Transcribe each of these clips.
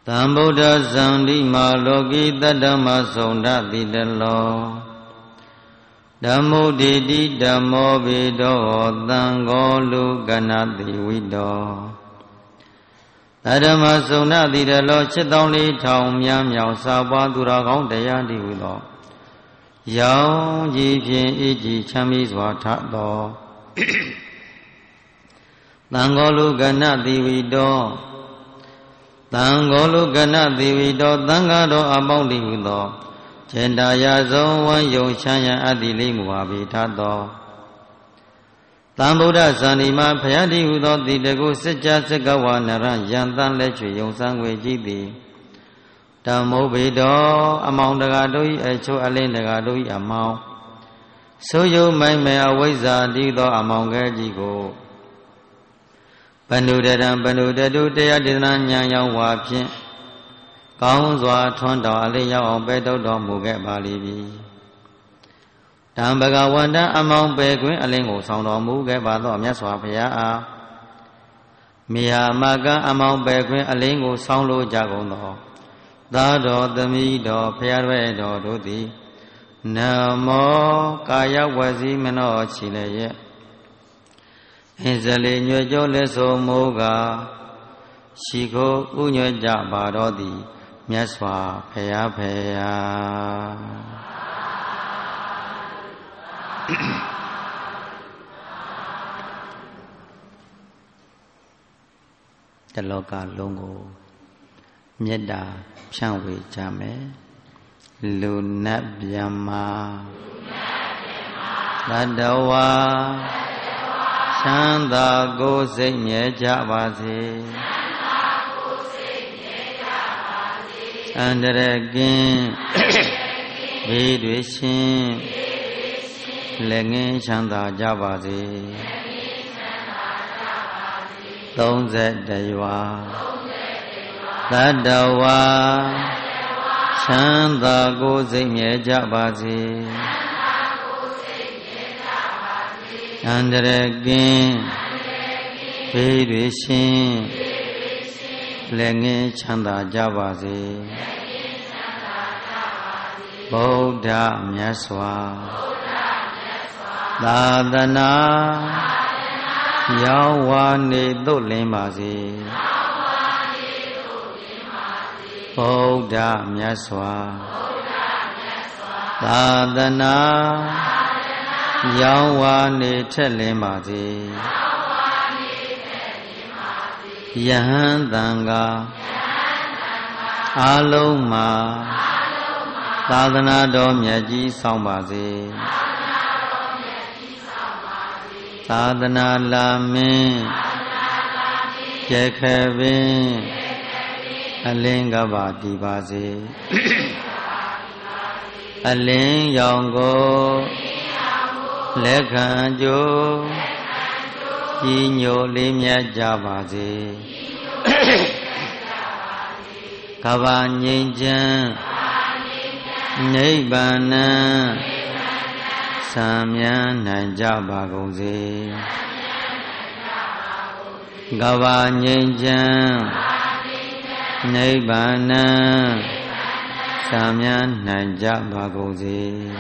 တံဗုဒ္ဓဇံတိမာလောကိတတ္တမသုံဒတိတလောဓမ္မုဒိတိဓမ္မောဘေတောသံဃောလူကနာတိဝိတောတတ္တမသုံဒတိတလော7,400များမြောင်စာပွားသူတော်ကောင်းတရားတိဝိသောရောင်ကြီးဖြင့်ဤကြည်ချမ်းမြေ့စွာထသောသံဃောလူကနာတိဝိတောသံဃောလူကနသေဝိတောသံဃာတော်အပေါင်းတိဟုသောခြေတာယာဆုံးဝမ်းယုံချမ်းရန်အတ္တိလိမူဟာပေထသောသံဗုဒ္ဓဇာတိမှာဖယားတိဟုသောတိတကုစัจ जा စကဝနရယံတန်လက်ချွေယုံစံွယ်ကြည်သည်ဓမ္မုဘေတောအမောင်တကာတို့၏အချို့အလင်းတကာတို့၏အမောင်ဆိုယုံမိုင်မဲအဝိဇ္ဇာတိသောအမောင်ကဲကြီးကိုပဏုဒရံပဏုတတုတရားဒေသနာဉာဏ်ရောက်ဝါဖြင့်ကောင်းစွာထွန်းတော်အလေးရောက်အောင်ပဲထုတ်တော်မူခဲ့ပါလိမ့်မည်တံဘဂဝန္တအမောင်ပေခွင်အလင်းကိုဆောင်တော်မူခဲ့ပါသောမြတ်စွာဘုရားအားမိဟာမကအမောင်ပေခွင်အလင်းကိုဆောင်လိုကြကုန်သောသာတော်သမီးတော်ဘုရားရဲ့တော်တို့သည်နမောကာယဝစီမနောချီလည်းရဲ့အင်းစလေးညွတ်ကြောလက်ဆိုမိုးကရှိခိုးဥညွတ်ကြပါတော်သည်မြတ်စွာဘုရားဖေယာတလောကလုံးကိုမေတ္တာဖြန့်ဝေကြမယ်လူနတ်ဗျမသတ္တဝါချမ်းသာကိုယ်စိတ်မြဲကြပါစေအန္တရာယ်ကင်းဘေးတွေရှင်းလက်ငင်းချမ်းသာကြပါစေ31ရွာသတ္တဝါချမ်းသာကိုယ်စိတ်မြဲကြပါစေအန္တရာယ်ကင်းဘေးတွေရှင်းလက်ငင်းချမ်းသာကြပါစေဗုဒ္ဓမြတ်စွာသာသနာရောင်းဝါနေသို့လင်းပါစေဗုဒ္ဓမြတ်စွာသာသနာရောင်းဝါနေထက်လင်းပါစေယဟန်တန်ဃာအာလုံးမှာသာသနာတော်မြတ်ကြီးဆောင်ပါစေသာသနာလာမင်းကျက်ခဲပင်အလင်းကပါတည်ပါစေအလင်းရောင်ကိုလက်ခံကြိုးကြီးညိုလေးမြတ်ကြပါစေကဘာငြိမ်းချမ်းနိဗ္ဗာန်ဆံမြန်းနိုင်ကြပါကုန်စေကဘာငြိမ်းချမ်းနိဗ္ဗာန်ဆံမြန်းနိုင်ကြပါကုန်စေ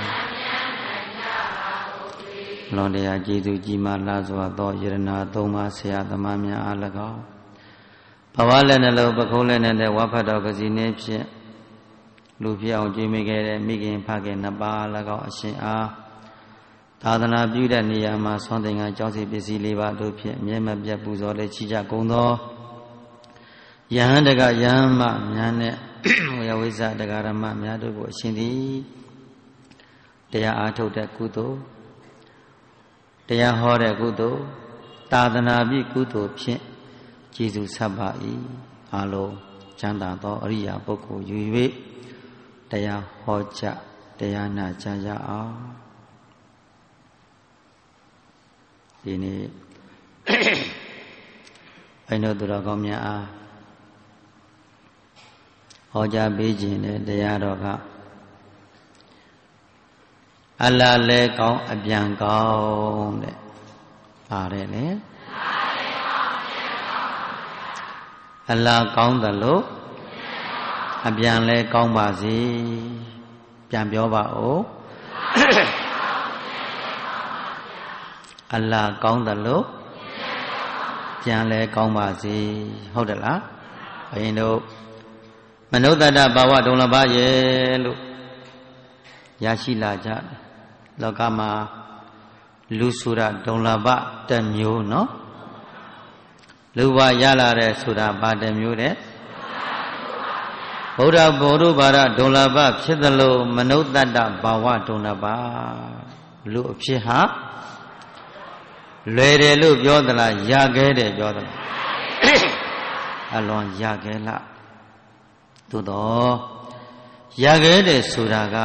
လွန်တရားကျေးဇူးကြီးမားလာစွာသောယရနာသုံးပါးဆရာသမားများအား၎င်းဘဝလက်နှလုံးပခုံးလက်နဲ့ဝါဖတ်တော်ကစီနေဖြင့်လူဖြစ်အောင်ကြွေးမိခဲ့တဲ့မိခင်ဖခင်နှစ်ပါး၎င်းအရှင်အားသာသနာပြုတဲ့နေရာမှာဆွမ်းသင်္ကန်းကြောင်းစီပစ္စည်း၄ပါးတို့ဖြင့်အမြဲမပြတ်ပူဇော်လက်ချီကြကုန်သောယဟန်တကယဟန်မများနဲ့ဝေယဝိဇ္ဇတက္ကရမများတို့ကိုအရှင်သည်တရားအားထုတ်တဲ့ကုသိုလ်တရားဟောတဲ့ကုသိုလ်သာသနာပြုကုသိုလ်ဖြင့်ကျေးဇူးဆက်ပါ၏အလုံးချမ်းသာသောအရိယာပုဂ္ဂိုလ်ယူ၍တရားဟောကြတရားနာကြရအောင်ဒီနေ့ဘိုင်းတို့သူတော်ကောင်းများအားဟောကြားပေးခြင်းတဲ့တရားတော်ကအလားလဲကောင်းအပြန်ကောင်းတဲ့ပါတယ်လေအလားကောင်းသလိုအပြန်လဲကောင်းပါစေပြန်ပြောပါဦးအလ္လာဟ်ကောင်းတယ်လို့ပြန်လဲကောင်းပါစေဟုတ်တယ်လားဘုရင်တို့မနုဿတဘာဝဒုံလဘရဲ့လို့ရရှိလာကြတယ်လောကမှာလူဆိုတာဒုံလဘတစ်မျိုးနော်လူဘရလာတဲ့ဆိုတာဘာတစ်မျိုးတဲ့ဗုဒ္ဓဘောဓဘာရဒုံလဘဖြစ်သလိုမနုဿတဘာဝဒုံလဘလူအဖြစ်ဟာလွယ်တယ်လို့ပြောသလားရခဲ့တယ်ပြောသလားအလွန်ရခဲ့လားသို့တော့ရခဲ့တယ်ဆိုတာက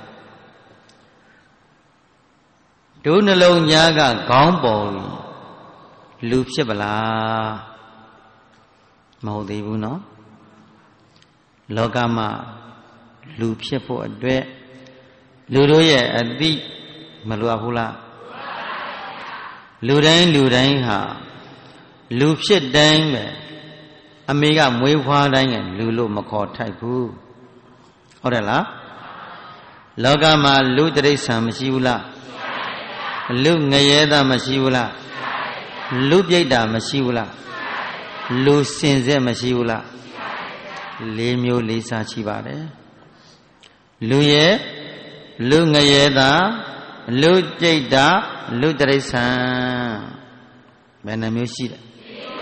ဒုနှလုံးညားကခေါင်းပေါ်လူဖြစ်ပလားမဟုတ်သေးဘူးနော်လောကမှာလူဖြစ်ဖို့အတွက်လူတို့ရဲ့အသိမလွယ်ဘူးလားလူတိုင်းဟာလူဖြစ်တိုင်းပဲအမေကမွေးဖွားတိုင်းကလူလို့မခေါ်ထိုက်ဘူးဟုတ်တယ်လားလောကမှာလူတိရစ္ဆာန်မရှိဘူးလားလူငရဲသားမရှိဘူးလားလူပြိတ္တာမရှိဘူးလားလူစင်စစ်မရှိဘူးလား၄မျိုး၄စားရှိပါတယ်လူရဲ့လူငရဲသားလူပြိတ္တာလူတိရစ္ဆာန်ဘယ်နှမျိုးရှိတယ်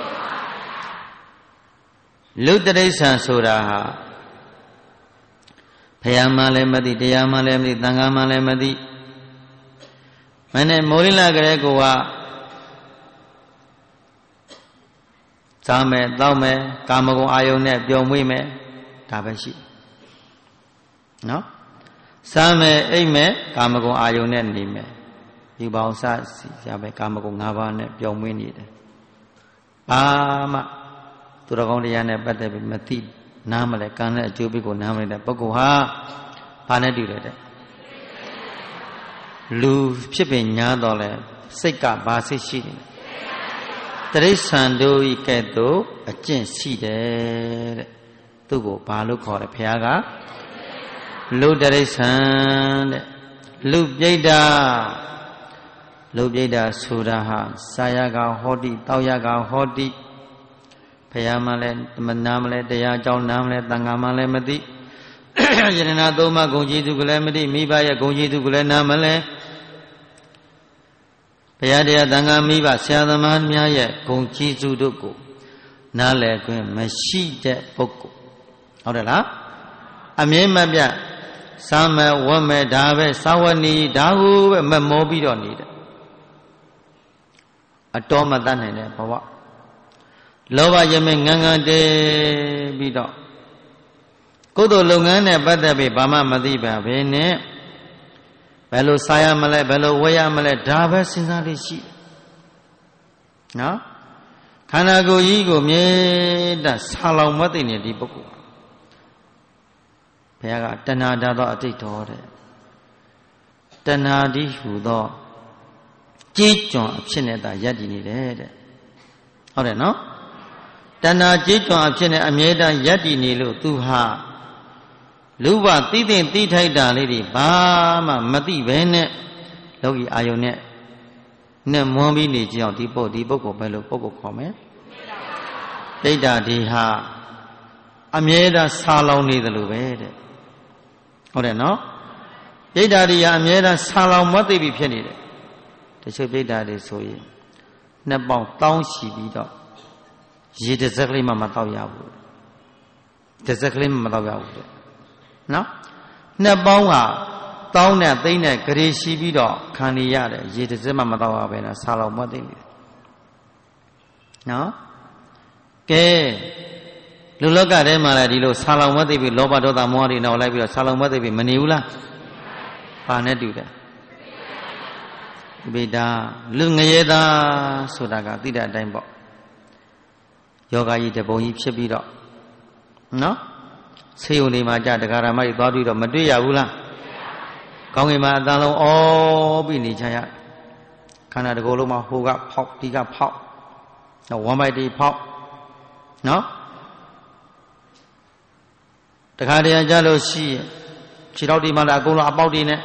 လူတိရစ္ဆာန်ဆိုတာဟာဘုရားမှလည်းမသိတရားမှလည်းမသိသံဃာမှလည်းမသိမနဲ့မိုးရင်းလာကြတဲ့ကိုကစားမယ်တောက်မယ်ကာမဂုဏ်အာယုန်နဲ့ပျော်မွေ့မယ်ဒါပဲရှိနော်စားမယ်အိပ်မယ်ကာမဂုဏ်အာယုန်နဲ့နေမယ်ဒီပေါင်းစားစီရပဲကာမဂုဏ်၅ပါးနဲ့ပျော်မွေ့နေတယ်ဘာမှသူတော်ကောင်းတရားနဲ့ပတ်သက်ပြီးမသိနားမလဲကံနဲ့အကျိုးပေးကိုနားမလဲတဲ့ပုဂ္ဂိုလ်ဟာဘာနဲ့တူလဲတဲ့လူဖြစ်ပင်ညာတော့လဲစိတ်ကဘာစိတ်ရှိနေလဲတိရစ္ဆာန်တို့ဤကဲ့သို့အကျင့်ရှိတယ်တဲ့သူ့ကိုဘာလို့ခေါ်တယ်ဘုရားကလူတိရစ္ဆာန်တဲ့လူပြိတ္တာဆိုတာဟာစာယကဟောတိတောက်ယကဟောတိဘုရားမှလည်းနားမလဲတရားအကြောင်းနားမလဲသံဃာမှလည်းမသိယရဏသုံးပါးဂုဏ်ကြီးသူကလည်းမသိမိဘရဲ့ဂုဏ်ကြီးသူကလည်းနားမလဲဘုရားတရားသံဃာမိဘဆရာသမားများရဲ့ဂုဏ်ကြီးသူတို့ကိုနားလည်ခွင့်မရှိတဲ့ပုဂ္ဂိုလ်ဟုတ်တယ်လားအမြဲမပြတ်စားမယ်ဝတ်မယ်ဒါပဲစာဝဏီဒါဟုပဲမမောပြီးတော့နေတယ်အတော်မတတ်နိုင်တဲ့ဘဝလောဘရမဲငန်းငန်းတဲပြီးတော့ကုသိုလ်လုပ်ငန်းနဲ့ပတ်သက်ပြီးဘာမှမသိပါဘဲနဲ့ဘယ်လိုစားရမလဲဘယ်လိုဝယ်ရမလဲဒါပဲစဉ်းစားလေးရှိနော်ခန္ဓာကိုယ်ကြီးကိုမြေတဆာလောင်မသိနေဒီပုဂ္ဂိုလ်ဘုရားကတဏှာဓာသောအတိတ်တော်တဲ့တဏှာဒီဟူသောကြေးကျွန်အဖြစ်နဲ့သာယက်တည်နေတယ်တဲ့ဟုတ်တယ်နော်တဏှာကြေးကျွန်အဖြစ်နဲ့အမြဲတမ်းယက်တည်နေလို့သူဟာလူဘသိသိသိထိုက်တာလေးတွေဘာမှမသိဘဲနဲ့လောကီအာယုန်နဲ့မွန်းပြီးနေကြအောင်ဒီပုဂ္ဂိုလ်ပဲလို့ပုဂ္ဂိုလ်ခေါ်မယ်ဒိဋ္ဌာဒီဟာအမြဲတမ်းဆာလောင်နေတယ်လို့ပဲတဲ့ဟုတ်တယ်နော်ဒိဋ္ဌာဒီဟာအမြဲတမ်းဆာလောင်မသိပြီဖြစ်နေတယ်တချို့ဒိဋ္ဌာတွေဆိုရင်နှစ်ပေါင်းတောင်းရှိပြီးတော့ရေတစ်စက်ကလေးမှမတော့ရဘူးတစ်စက်ကလေးမှမတော့ရဘူးတဲ့နော်နှစ်ပေါင်းဟာတောင်းနဲ့သိမ့်နဲ့ဂရေရှိပြီးတော့ခံနေရတယ်ရေတစ်စက်မှမတော့ရပဲနော်ဆာလောင်မသိနေတယ်နော်ကဲလူလောကထဲမှာလည်းဒီလိုဆာလောင်မသိပြီးလောဘဒေါသမောဟတွေနောက်လိုက်ပြီးတော့ဆာလောင်မသိပြီးမနေဘူးလားဘာနဲ့တူတယ်ဝိဒါလူငရဲသားဆိုတာကသိတဲ့အတိုင်းပေါ့ယောဂကြီးတပုံကြီးဖြစ်ပြီးတော့နော်ဆေးရုံတွေမှာကြာတရားဓမ္မတွေသွားပြီးတော့မတွေ့ရဘူးလားကောင်းကင်မှာအတန်လုံးအော်ပြီးနေချရခန္ဓာတစ်ကိုယ်လုံးမှာဟိုကဖောက်ဒီကဖောက်နော်ဝမ်းပိုက်တွေဖောက်နော်တခါတည်းကြလို့ရှိခြေထောက်ဒီမှာလည်းအကုန်လုံးအပေါက်တွေနဲ့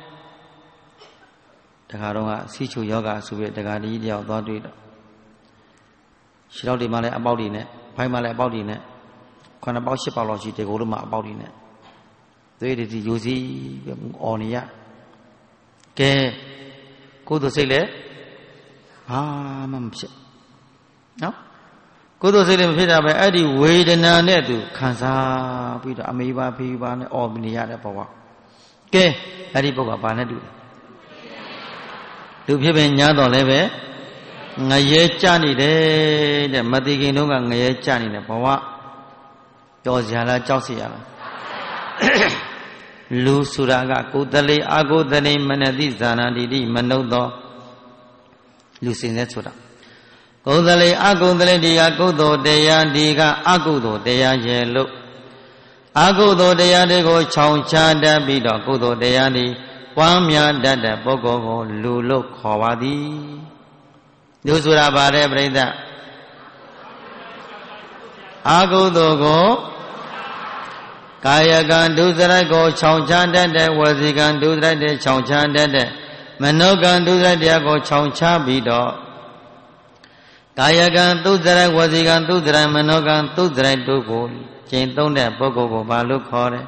တခါတော့ကစီးချူယောဂဆိုပြီးတခါတည်းတယောက်သွားတွေ့တော့ခြေထောက်ဒီမှာလည်းအပေါက်တွေနဲ့ဖိုင်းမှာလည်းအပေါက်တွေနဲ့9ပေါက်10ပေါက်လောက်ရှိတယ်ကိုယ်တို့မှအပေါက်တွေနဲ့သွေးတွေယူစီအော်နေရကဲကိုယ်တို့စိတ်လည်းဘာမှမဖြစ်နော်ကိုယ်တို့စိတ်လည်းမဖြစ်တာပဲအဲ့ဒီဝေဒနာနဲ့သူခံစားပြီးတော့အမေပါဖေးပါနဲ့အော်နေရတဲ့ဘဝကဲအဲ့ဒီဘုရားဘာနဲ့တူလဲလူဖြစ်ပင်ညားတော်လည်းပဲငရဲကြနေတယ်တဲ့မသိခင်တုန်းကငရဲကြနေတယ်ဘဝကြော်စရာလားကြောက်စရာလားလူဆိုတာကကိုယ်တလေအာကိုယ်တလေမနတိဇာနာတိတိမနုဿောလူစင်သက်ဆိုတာကိုယ်တလေအာကိုယ်တလေဒီကကုသိုလ်တရားဒီကအကုသိုလ်တရားရဲ့လို့အကုသိုလ်တရားတွေကိုခြောင်ချတတ်ပြီးတော့ကုသိုလ်တရားတွေပွားများတတ်တဲ့ပုဂ္ဂိုလ်ကိုလူလို့ခေါ်ပါသည်လူဆိုတာဗါတဲ့ပြိဿအကုသိုလ်ကိုကာယကံဒုစရိုက်ကိုခြောင်ချတတ်တဲ့ဝစီကံဒုစရိုက်တွေခြောင်ချတတ်တဲ့မနောကံဒုစရိုက်တရားကိုခြောင်ချပြီးတော့ကာယကံဒုစရိုက်ဝစီကံဒုစရိုက်မနောကံဒုစရိုက်တို့ကိုကျင့်သုံးတဲ့ပုဂ္ဂိုလ်ကိုဘာလို့ခေါ်တယ်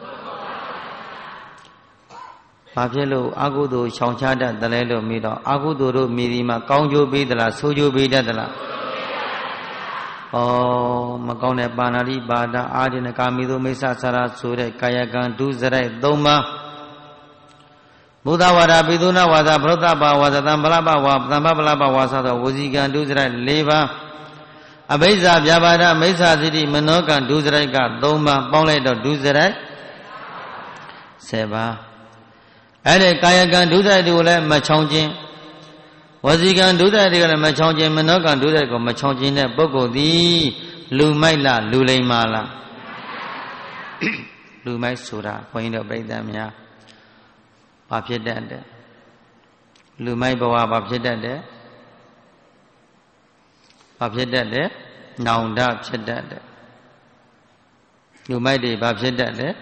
ဘာဖြစ်လို့အကုသိုလ်ခြောင်ချတတ်တယ်လို့မိတော့အကုသိုလ်တို့မိဒီမှာကောင်းကျိုးပေးသလားဆိုးကျိုးပေးတတ်သလားဩမကောင်းတဲ့ပါဏာတိပါဒအာဒိနကာမိသောမိစ္ဆာဆရာဆိုတဲ့ကာယကံဒုစရိုက်၃ပါးဘုဒ္ဓဝါဒပိသုနာဝါဒဗရုဒ္ဓဘာဝါဒသံဗလဘဝသံဗဗလဘဝဆိုသောဝစီကံဒုစရိုက်၄ပါးအဘိဇ္ဇာဗျာပါဒမိစ္ဆာစိတိမနောကံဒုစရိုက်က၃ပါးပေါင်းလိုက်တော့ဒုစရိုက်10ပါးအဲ့ဒီကာယကံဒုစရိုက်တွေကိုလည်းမချောင်ခြင်းဝစီကံဒုစရိုက်တွေကလည်းမချောင်ခြင်းမနောကံဒုစရိုက်ကိုမချောင်ခြင်းတဲ့ပုဂ္ဂိုလ်သည်လူမိုက်လားလူလိမ္မာလားလူမိုက်ဆိုတာဘုန်းကြီးတို့ပြိဿများဘာဖြစ်တတ်တယ်လူမိုက်ဘဝဘာဖြစ်တတ်တယ်ဘာဖြစ်တတ်တယ်နောင်တဖြစ်တတ်တယ်လူမိုက်တွေဘာဖြစ်တတ်တယ်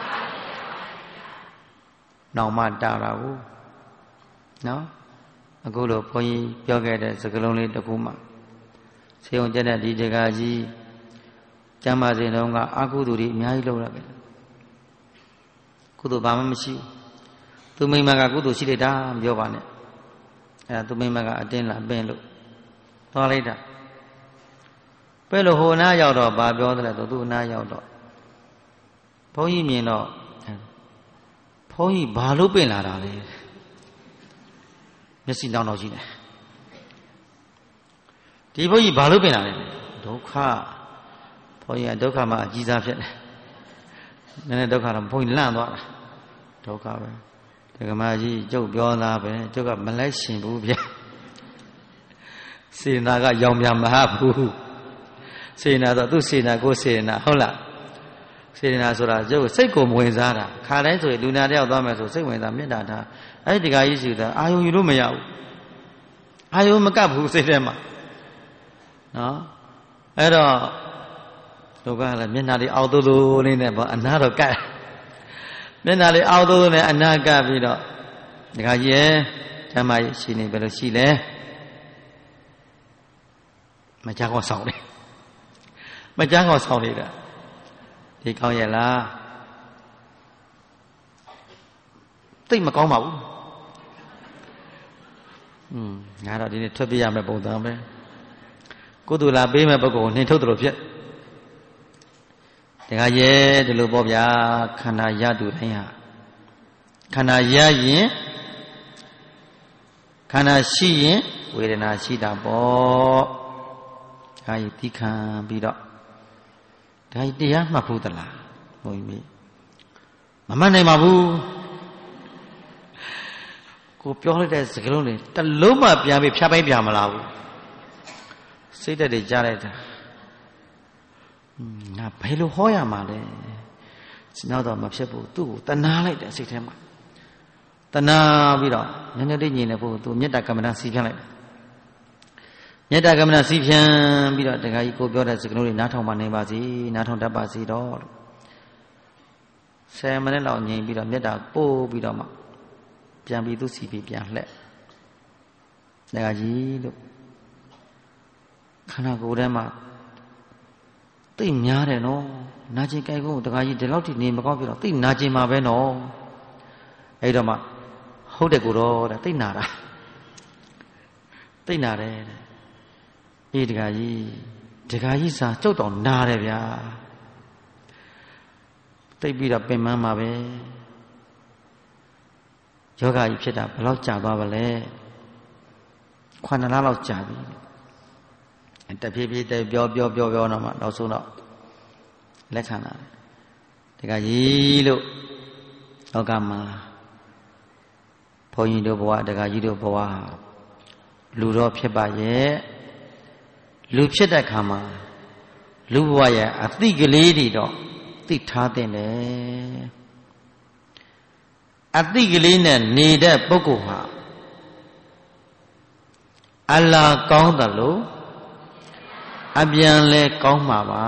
နောင်မတာတာကိုနော်အခုလိုဘုန်းကြီးပြောခဲ့တဲ့စကားလုံးလေးတစ်ခုမှဆေးုံကျက်တဲ့ဒီတကာကြီးကျမ်းမာစဉ်တုန်းကအကုသိုလ်တွေအများကြီးလုပ်ရတယ်ကုသိုလ်ဘာမှမရှိဘူးသူမိမကကုသိုလ်ရှိလိုက်တာမပြောပါနဲ့အဲသူမိမကအတင်းလာပင်းလို့သွားလိုက်တာပဲလို့ဟိုနားရောက်တော့ဘာပြောသလဲသူအနားရောက်တော့ဘုန်းကြီးမြင်တော့ဘုန်းကြီးဘာလို့ပင့်လာတာလဲမျက်စိတောင်းတော့ရှိတယ်ဒီဘုန်းကြီးဘာလို့ပင့်လာလဲဒုက္ခဘုန်းကြီးကဒုက္ခမှာအကြီးစားဖြစ်တယ်နည်းနည်းဒုက္ခတော့ဘုန်းကြီးလန့်သွားတာဒုက္ခပဲဒကမာကြီးကျုပ်ပြောသားပဲကျုပ်ကမလိုက်ရှင်ဘူးဗျစေနာကရောင်ပြန်မဟာဘူးစေနာတော့သူ့စေနာကိုစေနာဟုတ်လားစေနာဆိုတာကျုပ်စိတ်ကိုမဝင်စားတာခါတိုင်းဆိုရင်လူနာတယောက်သွားမယ်ဆိုစိတ်ဝင်စားမေတ္တာထားအဲ့ဒီတခါကြီးရှိတာအာယုံယူလို့မရဘူးအာယုံမကပ်ဘူးစိတ်ထဲမှာနော်အဲ့တော့ဒုက္ခလည်းမျက်နှာလေးအောက်သို့သို့လေးနဲ့ပေါ့အနာတော့ကပ်မျက်နှာလေးအောက်သို့သို့နဲ့အနာကပ်ပြီးတော့တခါကြီးရဲ့ဓမ္မရဲ့ရှိနေဘယ်လိုရှိလဲမကြကောဆောင်တယ်မကြကောဆောင်နေတာဒီကောင်းရဲ့လားသိမကောင်းပါဘူးငါတော့ဒီနေ့ထွက်ပြရမယ့်ပုံစံပဲကုသိုလ်လာပေးမဲ့ပုဂ္ဂိုလ်ကိုနှင်ထုတ်တယ်လို့ဖြစ်တခါရဲ့ဒီလိုပေါ့ဗျာခန္ဓာရတူတိုင်းဟာခန္ဓာရရင်ခန္ဓာရှိရင်ဝေဒနာရှိတာပေါ့ဒါကြီးသိခံပြီးတော့ဒါကြီးတရားမှတ်ဖို့သလားဘုန်းကြီးမမှတ်နိုင်ပါဘူးကိုပြောလိုက်တဲ့စကားလုံးတွေတလုံးမှပြန်ပြီးဖြတ်ပိုင်းပြန်မလာဘူးစိတ်ဓာတ်တွေကြားလိုက်တာငါဘယ်လိုဟောရမှာလဲနောက်တော့မဖြစ်ဘူးသူ့ကိုတဏှာလိုက်တယ်စိတ်ထဲမှာတဏှာပြီးတော့နည်းနည်းလေးညင်နေဖို့သူမေတ္တာကမ္မဋ္ဌာန်းစီးဖြန်းလိုက်တယ်မေတ္တာကမ္မဋ္ဌာန်းစီးဖြန်းပြီးတော့တခါကြီးကိုပြောတဲ့စကားလုံးတွေနားထောင်ပါနေပါစေနားထောင်တတ်ပါစေတော့ 10 မိနစ်လောက်ငြိမ်ပြီးတော့မေတ္တာပို့ပြီးတော့မှပြန်ပြီးသူစီပြီးပြန်လှက်တခါကြီးလို့ခန္ဓာကိုယ်ထဲမှာသိများတယ်နော်နာကျင်ကြိုက်ကုန်တခါကြီးဒီလောက်ထိနေမကောင်းပြီတော့သိနာကျင်မှာပဲနော်အဲ့တော့မှဟုတ်တယ်ကိုတော့တဲ့သိနာတာသိနာတယ်တဲ့အေးတခါကြီးစာကြုတ်တော်နာတယ်ဗျာသိပြီးတော့ပင်မမှာပဲယောဂကြီးဖြစ်တာဘယ်လောက်ကြာသွားပါလဲ9 လလောက်ကြာပြီတဖြည်းဖြည်းတပြောတော့မှနောက်ဆုံးတော့လက်ခံလာတယ်တခါကြီးလို့လောကမှာဘုန်းကြီးတို့ဘဝတခါကြီးတို့ဘဝလူတော့ဖြစ်ပါရဲ့လူဖြစ်တဲ့ခါမှာလူဘဝရဲ့အသိကလေးတွေတော့သိထားတဲ့လေအသိကလေးနဲ့နေတဲ့ပုဂ္ဂိုလ်ဟာအလာကောင်းတယ်လို့အပြန်လဲကောင်းမှာပါ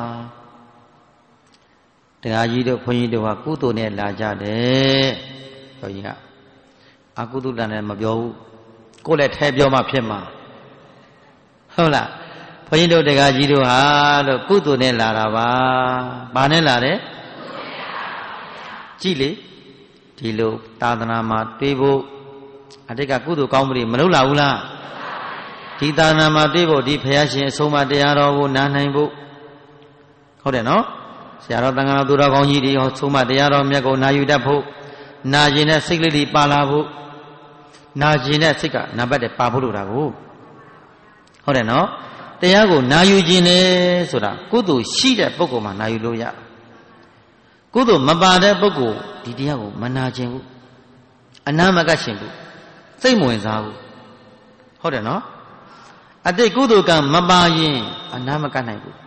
တရားကြီးတို့ခွန်ကြီးတို့ဟာကုသိုလ်နဲ့လာကြတယ်ဘုန်းကြီးကအကုသိုလ်နဲ့မပြောဘူးကိုယ်လည်းထဲပြောမှဖြစ်မှာဟုတ်လားဘုန်းကြီးတို့တရားကြီးတို့ဟာလို့ကုသိုလ်နဲ့လာတာပါဘာနဲ့လာတယ်ကြည့်လေဒီလိုသာသနာမှာတွေးဖို့အတိတ်ကကုသိုလ်ကောင်းမှုတွေမလုပ်လာဘူးလားဒီသာသနာမှာတွေးဖို့ဒီဘုရားရှင်အဆုံးအမတရားတော်ကိုနားနိုင်ဖို့ဟုတ်တယ်နော်ဆရာတော်တန်ခါတော်သူတော်ကောင်းကြီးတွေဟောဆုံးမတရားတော်မြတ်ကိုနာယူတတ်ဖို့နာကျင်တဲ့စိတ်ကလေးတွေပါလာဖို့နာကျင်တဲ့စိတ်ကနံပါတ်1ပါဖို့လို့တာကိုဟုတ်တယ်နော်တရားကိုနာယူခြင်းလေဆိုတာကုသိုလ်ရှိတဲ့ပုဂ္ဂိုလ်မှာနာယူလို့ရကုသိုလ်မပါတဲ့ပုဂ္ဂိုလ်ဒီတရားကိုမနာခြင်းဘူးအနာမကတ်ခြင်းဘူးစိတ်မဝင်စားဘူးဟုတ်တယ်နော်အတိတ်ကုသိုလ်ကမပါရင်အနာမကတ်နိုင်ဘူး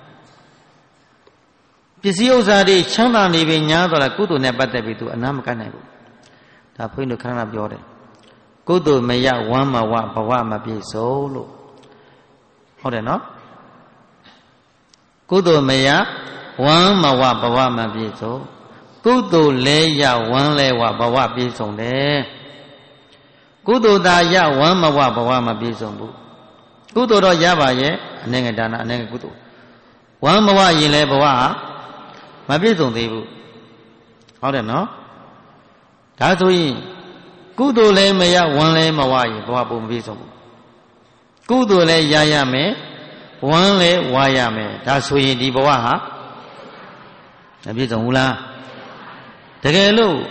ပစ္စည်းဥစ္စာတွေချမ်းသာနေပြီညာတော့လားကုသိုလ်နဲ့ပတ်သက်ပြီးသူအနာမကတ်နိုင်ဘူးဒါဘုန်းကြီးတို့ခဏပြောတယ်ကုသိုလ်မရဝမ်းမဝဘဝမပြည့်စုံလို့ဟုတ်တယ်နော်ကုသိုလ်မရဝမ်းမဝဘဝမပြည့်စုံကုသိုလ်လဲရဝမ်းလဲဝဘဝပြည့်စုံတယ်ကုသိုလ်သာရဝမ်းမဝဘဝမပြည့်စုံဘူးကုသိုလ်တော့ရပါရဲ့အနေငယ်ဒါနအနေငယ်ကုသိုလ်ဝမ်းမဝရင်လဲဘဝမပြည့်စုံသေးဘူးဟုတ်တယ်နော်ဒါဆိုရင်ကုသိုလ်လည်းမရဝမ်းလည်းမဝရင်ဘဝပုံမပြည့်စုံဘူးကုသိုလ်လည်းရမယ်ဝမ်းလည်းဝါရမယ်ဒါဆိုရင်ဒီဘဝဟာမပြည့်စုံဘူးလားတကယ်လို့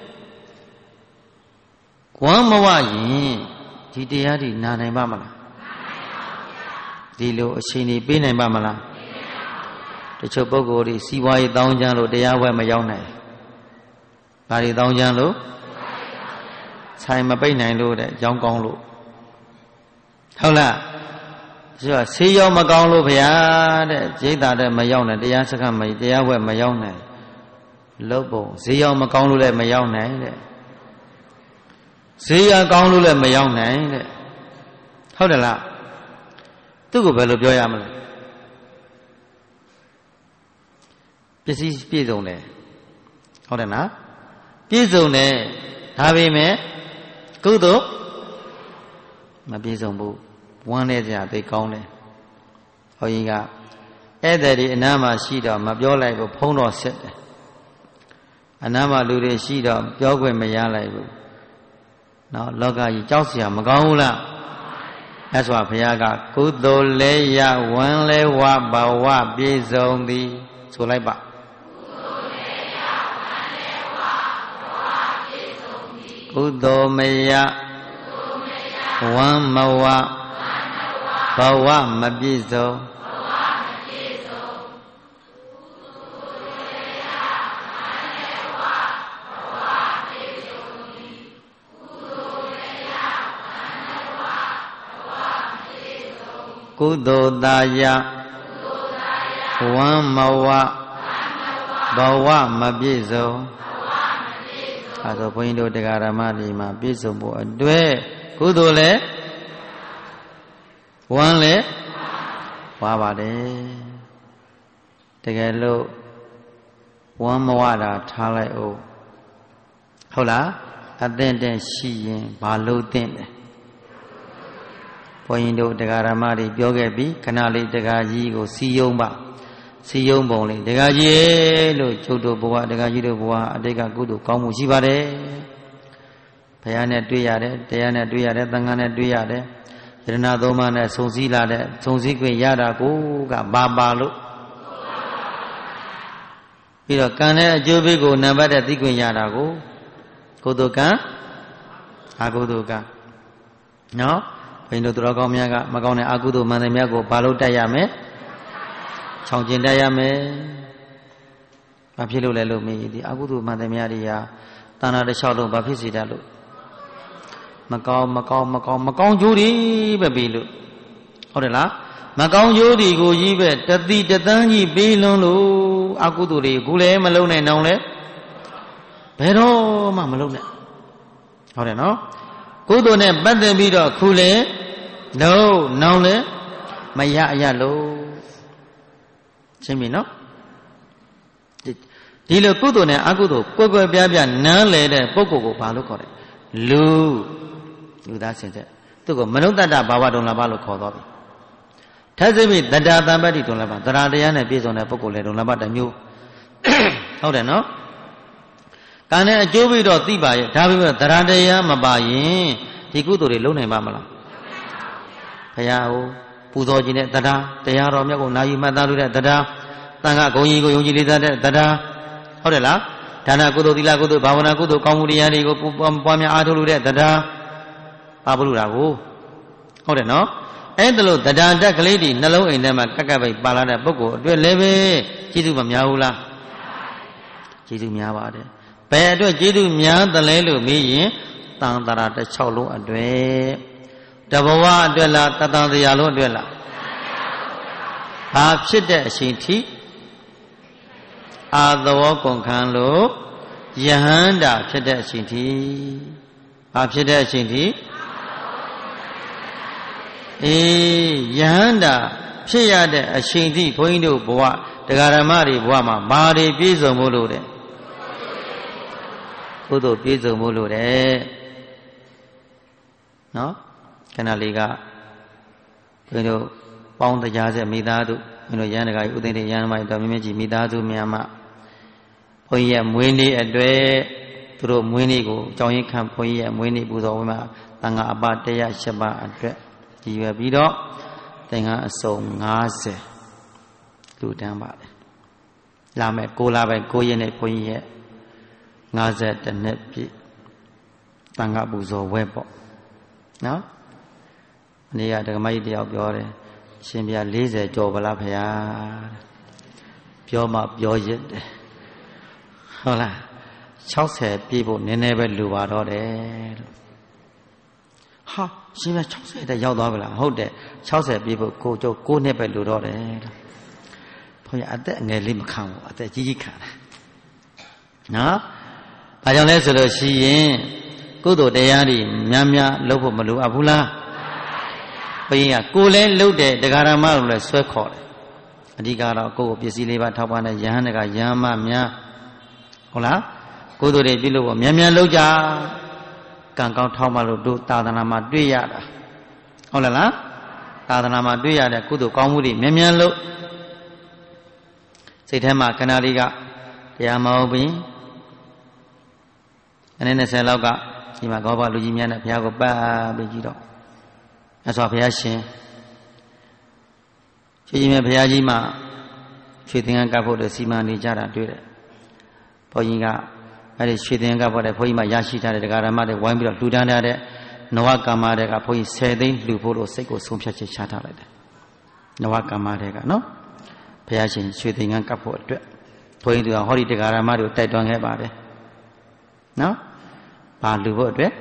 ဝမ်းမဝရင်ဒီတရားတွေနာနိုင်ပါမလားဒီလိုအချိန်ကြီးပေးနိုင်ပါမလားတချို့ပုဂ္ဂိုလ်တွေစီးပွားရေးတောင်းကြလို့တရားဝဲမရောက်နိုင်ဘာတွေတောင်းကြလို့ဆိုင်မပိတ်နိုင်လို့တဲ့ရောင်းကောင်းလို့ဟုတ်လားဆိုတော့ဆေးရောမကောင်းလို့ဗျာတဲ့ဈေးသာတဲ့မရောက်နိုင်တရားစခန်းမတရားဝဲမရောက်နိုင်လုပ်ပုံဈေးရောမကောင်းလို့လည်းမရောက်နိုင်တဲ့ဈေးရကောင်းလို့လည်းမရောက်နိုင်တဲ့ဟုတ်တယ်လားသူ့ကိုဘယ်လိုပြောရမလဲပစ္စည်းပြည့်စုံတယ်ဟုတ်တယ်နော်ပြည့်စုံတယ်ဒါပေမဲ့ကုသိုလ်မပြည့်စုံဘူးဝမ်းနေကြသိကောင်းတယ်ဟောကြီးကဧည့်သည်ဒီအနားမှာရှိတော့မပြောလိုက်ဘူးဖုံးတော်ဆက်တယ်အနားမှာလူတွေရှိတော့ပြောခွင့်မရလိုက်ဘူးနော်လောကကြီးကြောက်စရာမကောင်းဘူးလားအဲ့ဆိုဘုရားကကုသိုလ်လဲရဝမ်းလဲဝဘဝပြည့်စုံသည်ဆိုလိုက်ပါကုသိုလ်မယဝမ်းမဝဘဝမပြည့်စုံကုသိုလ်သာယဝမ်းမဝဘဝမပြည့်စုံအဲဒါဘုန်းကြီးတို့တရားဓမ္မတွေမှာပြည့်စုံဖို့အတွက်ကုသိုလ်လည်းဝမ်းလည်းဝါပါတယ်တကယ်လို့ဝ one mawada thalai o. Hola, attendant she in Balu Tin. Poindo de Garamari, Biogabi, Canali de Gaji, go see Yomba, see Yomboli, de Gaji, Chodo Boa, de Gajido Boa, Adega Gudu, Kamusibare, Payana Duyade, Diana Duyade, Tangana Duyade, Renadomana, Sozila, Sozique Yada, go, Babalu. Piro Cane, Jobigo, Navada, Digu Yadago, Kodoka, Agodoka. No? When the Dragomyaga, Magone Agudo, Manamiago, Palo Dayame, Chongin Dayame, Papilo Lelumi, the Agudu Madamiaria, Tana de Shadow Bafisidalo, Macau Judy, Babilu. Orela, Macau Judy, go yibe, Tati, Tatani, Bilolo, Aguduri, Gule, Malone, Nole, Pero Mamalone. Oreno, Kudone, Badabida, Kule. No, no, Maya Yalo. Semi no? Dilo Kudone, Agudo, Coco Biabia, Nale, Poco, Palucore. Lu, that's it. To go, Manuta Bawa don't Lavalo Codobi. Tazimi, the Dadabadi to Lava, the Radiana piece on a Poco, Ledo Lavata New. How then, no? Can I Jovi or Tiba, Tavi, the Radaya, Mabayi, Tikudo, Lune Mamala. Payao, Puzogine, Dada, Tayaro, Nayu Madalu, Dada, Tanga, Goyi, Dada, Horela, Tana Gudo, Dilago, Bavana Gudo, Comuriani, Pamia Adulu, Dada, Pabulago. Horeno, Endelo, Dada, Jack Lady, Nalo, in them, Kakabe, Balada, Boko, Leve, Jidu Miaula, Jidu Miawade. Pedro Jidu Mia, the Lelu, me, Tandara, the Cholo, and Dwe. Dabawa Dwella, Tatan the Yalo Dwella. Half shit that shinty. Ah, the walk on Kanlo. Yahanda, shit that shinty. Half shit that shinty. Yahanda, Shia de a shinty, Poindo Boa, the Garamari Boama, Bari Pizo Mulude. Udo Pizo Mulude. No? Canaliga, Pound the Jazz Midadu, Yanaga, Udin Yanama, Damimaji, Midadu, Miama, Poya, Mwini, a dre, through Mwinigo, Join Camp Poya, Mwini Buzoma, Tanga Abatea, Shaba, and Dre, Yibido, Tanga so Nase, do Damba. Lame, Gola, Goyene Poye, Nazet, and Nepi, Tanga Buzo Webo. No? Near the mighty of your Shimbia Lize Jobala Paya Pioma Biojet Hola Chelsea people never luadore. Ha, she was Chelsea the Yodobla, hold it. Chelsea people go never ludore. Poya at the Nelim Kang at the Jikan. No? I don't let her see good old Dayari, Mamia, Lobo Malu Abula. Paya, Kule, Lude, the Garama, Swekor. Adigara, go, Pisiliva, Tapana, Yanaga, Yama, Mia. Hola, go to the below, Miamia Loja, Kankau Tomalu, do Tadanama Duyada. Hola, Tadanama Duyada, Kudu, Kamudi, Miamia Lo. Setema, Canaliga, Yamaobi, and then the Saloga, Imagova, Lujimiana, Piago, Babigido. That's all Piashin. She may Piajima, she think I got for the Simani Jara do it. Poinga, that is she think about the Poima Yashita, the Garamade, one bit of Ludana, Noaka Madega, Poi Sedi, Lupo, Seco, Sumcha Chata. Noaka Madega, no? Piashin, she think I got for it. Point to a holy de Garamado, they don't have about it. No? Palu, eh?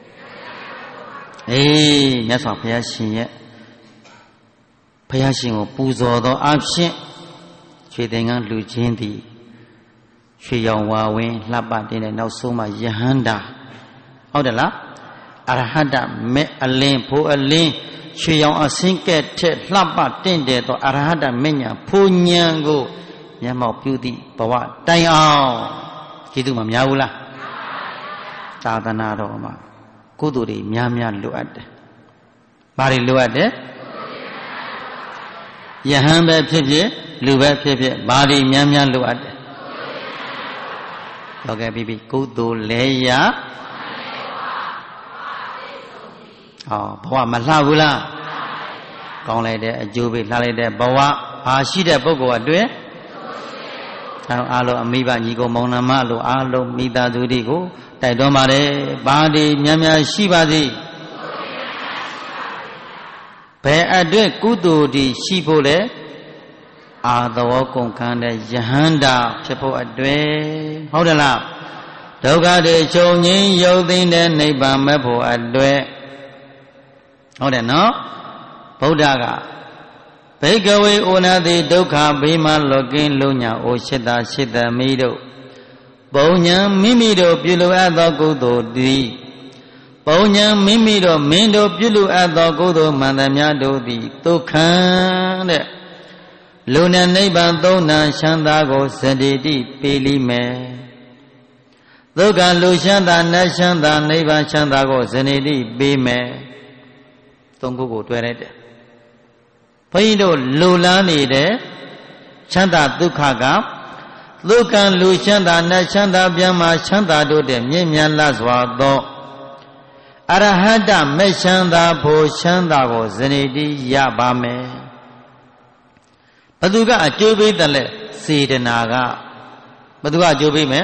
Eh, that's what Piashin yet. Piashin Puzo, the option. She think I'm Lucindi. She young Wawin, Labatin, and now so much Yahanda. How the la? Arahada met a lane, poor a lane. She young a sinket, Labatin, or Arahada Menya, Punyango, မျက်မှောက်ပြုသည့်ဘဝတိုင်အောင်ကျေးဇူးမများဘူးလားသာသနာတော်မှာကုသိုလ်တွေများများလိုအပ်တယ်ဘာတွေလိုအပ်တယ်ယဟန်ပဲဖြစ်ဖြစ်လူပဲဖြစ်ဖြစ်ဘာတွေများများလိုအပ်တယ်ဟုတ်ကဲ့ပြီကုသိုလ်လဲရဘဝမလှဘူးလားကောင်းလိုက်တဲ့အကျိုးပေးလှလိုက်တဲ့ဘဝအားရှိတဲ့ပုဂ္ဂိုလ်အတွင်းအားလုံးအမိဘညီကိုမောင်နှမလိုအားလုံးမိသားစုတွေကိုတိုက်တွန်းပါတယ်ဘာတွေများများရှိပါစေဘယ်အတွက်ကုသိုလ်တွေရှိဖို့လဲအာသဝကုန်ခံတဲ့ယဟန္တာဖြစ်ဖို့အတွက်ဟုတ်တယ်လားဒုက္ခတွေချုပ်ငြိမ်းရုပ်သိမ်းတဲ့နိဗ္ဗာန်မဲ့ဖို့အတွက်ဟုတ်တယ်နော်ဗုဒ္ဓကဘိကဝေဩနာတိဒုက္ခဘေးမှလွတ်ကင်းလုံညာအိုရှိတာရှိသမီးတို့ပုံညာမိမိတို့ပြုလိုအပ်သောကုသိုလ်သည်ပုံညာမိမိတို့မင်းတို့ပြုလိုအပ်သောကုသိုလ်မှန်သမျှတို့သည်ဒုက္ခတဲ့လူနဲ့နိဗ္ဗာန်သုံးနာချမ်းသာကိုစတိတိပေးလိမယ်ဒုက္ခလူချမ်းသာနတ်ချမ်းသာနိဗ္ဗာန်ချမ်းသာကိုစတိတိပေးမယ်သုံးခုကိုတွဲလိုက်တယ်ဘုန်းကြီးတို့လူလားနေတဲ့ချမ်းသာဒုက္ခကဒုက္ခလူချမ်းသာနတ်ချမ်းသာပြန်မှာချမ်းသာတို့တဲ့မြင့်မြတ်လစွာသောအရဟတမဲ့ချမ်းသာဖို့ချမ်းသာကိုဇနိတိရပါမယ်ဘသူကအကျိုးပေးတယ်လဲစေတနာကဘသူကအကျိုးပေးမယ်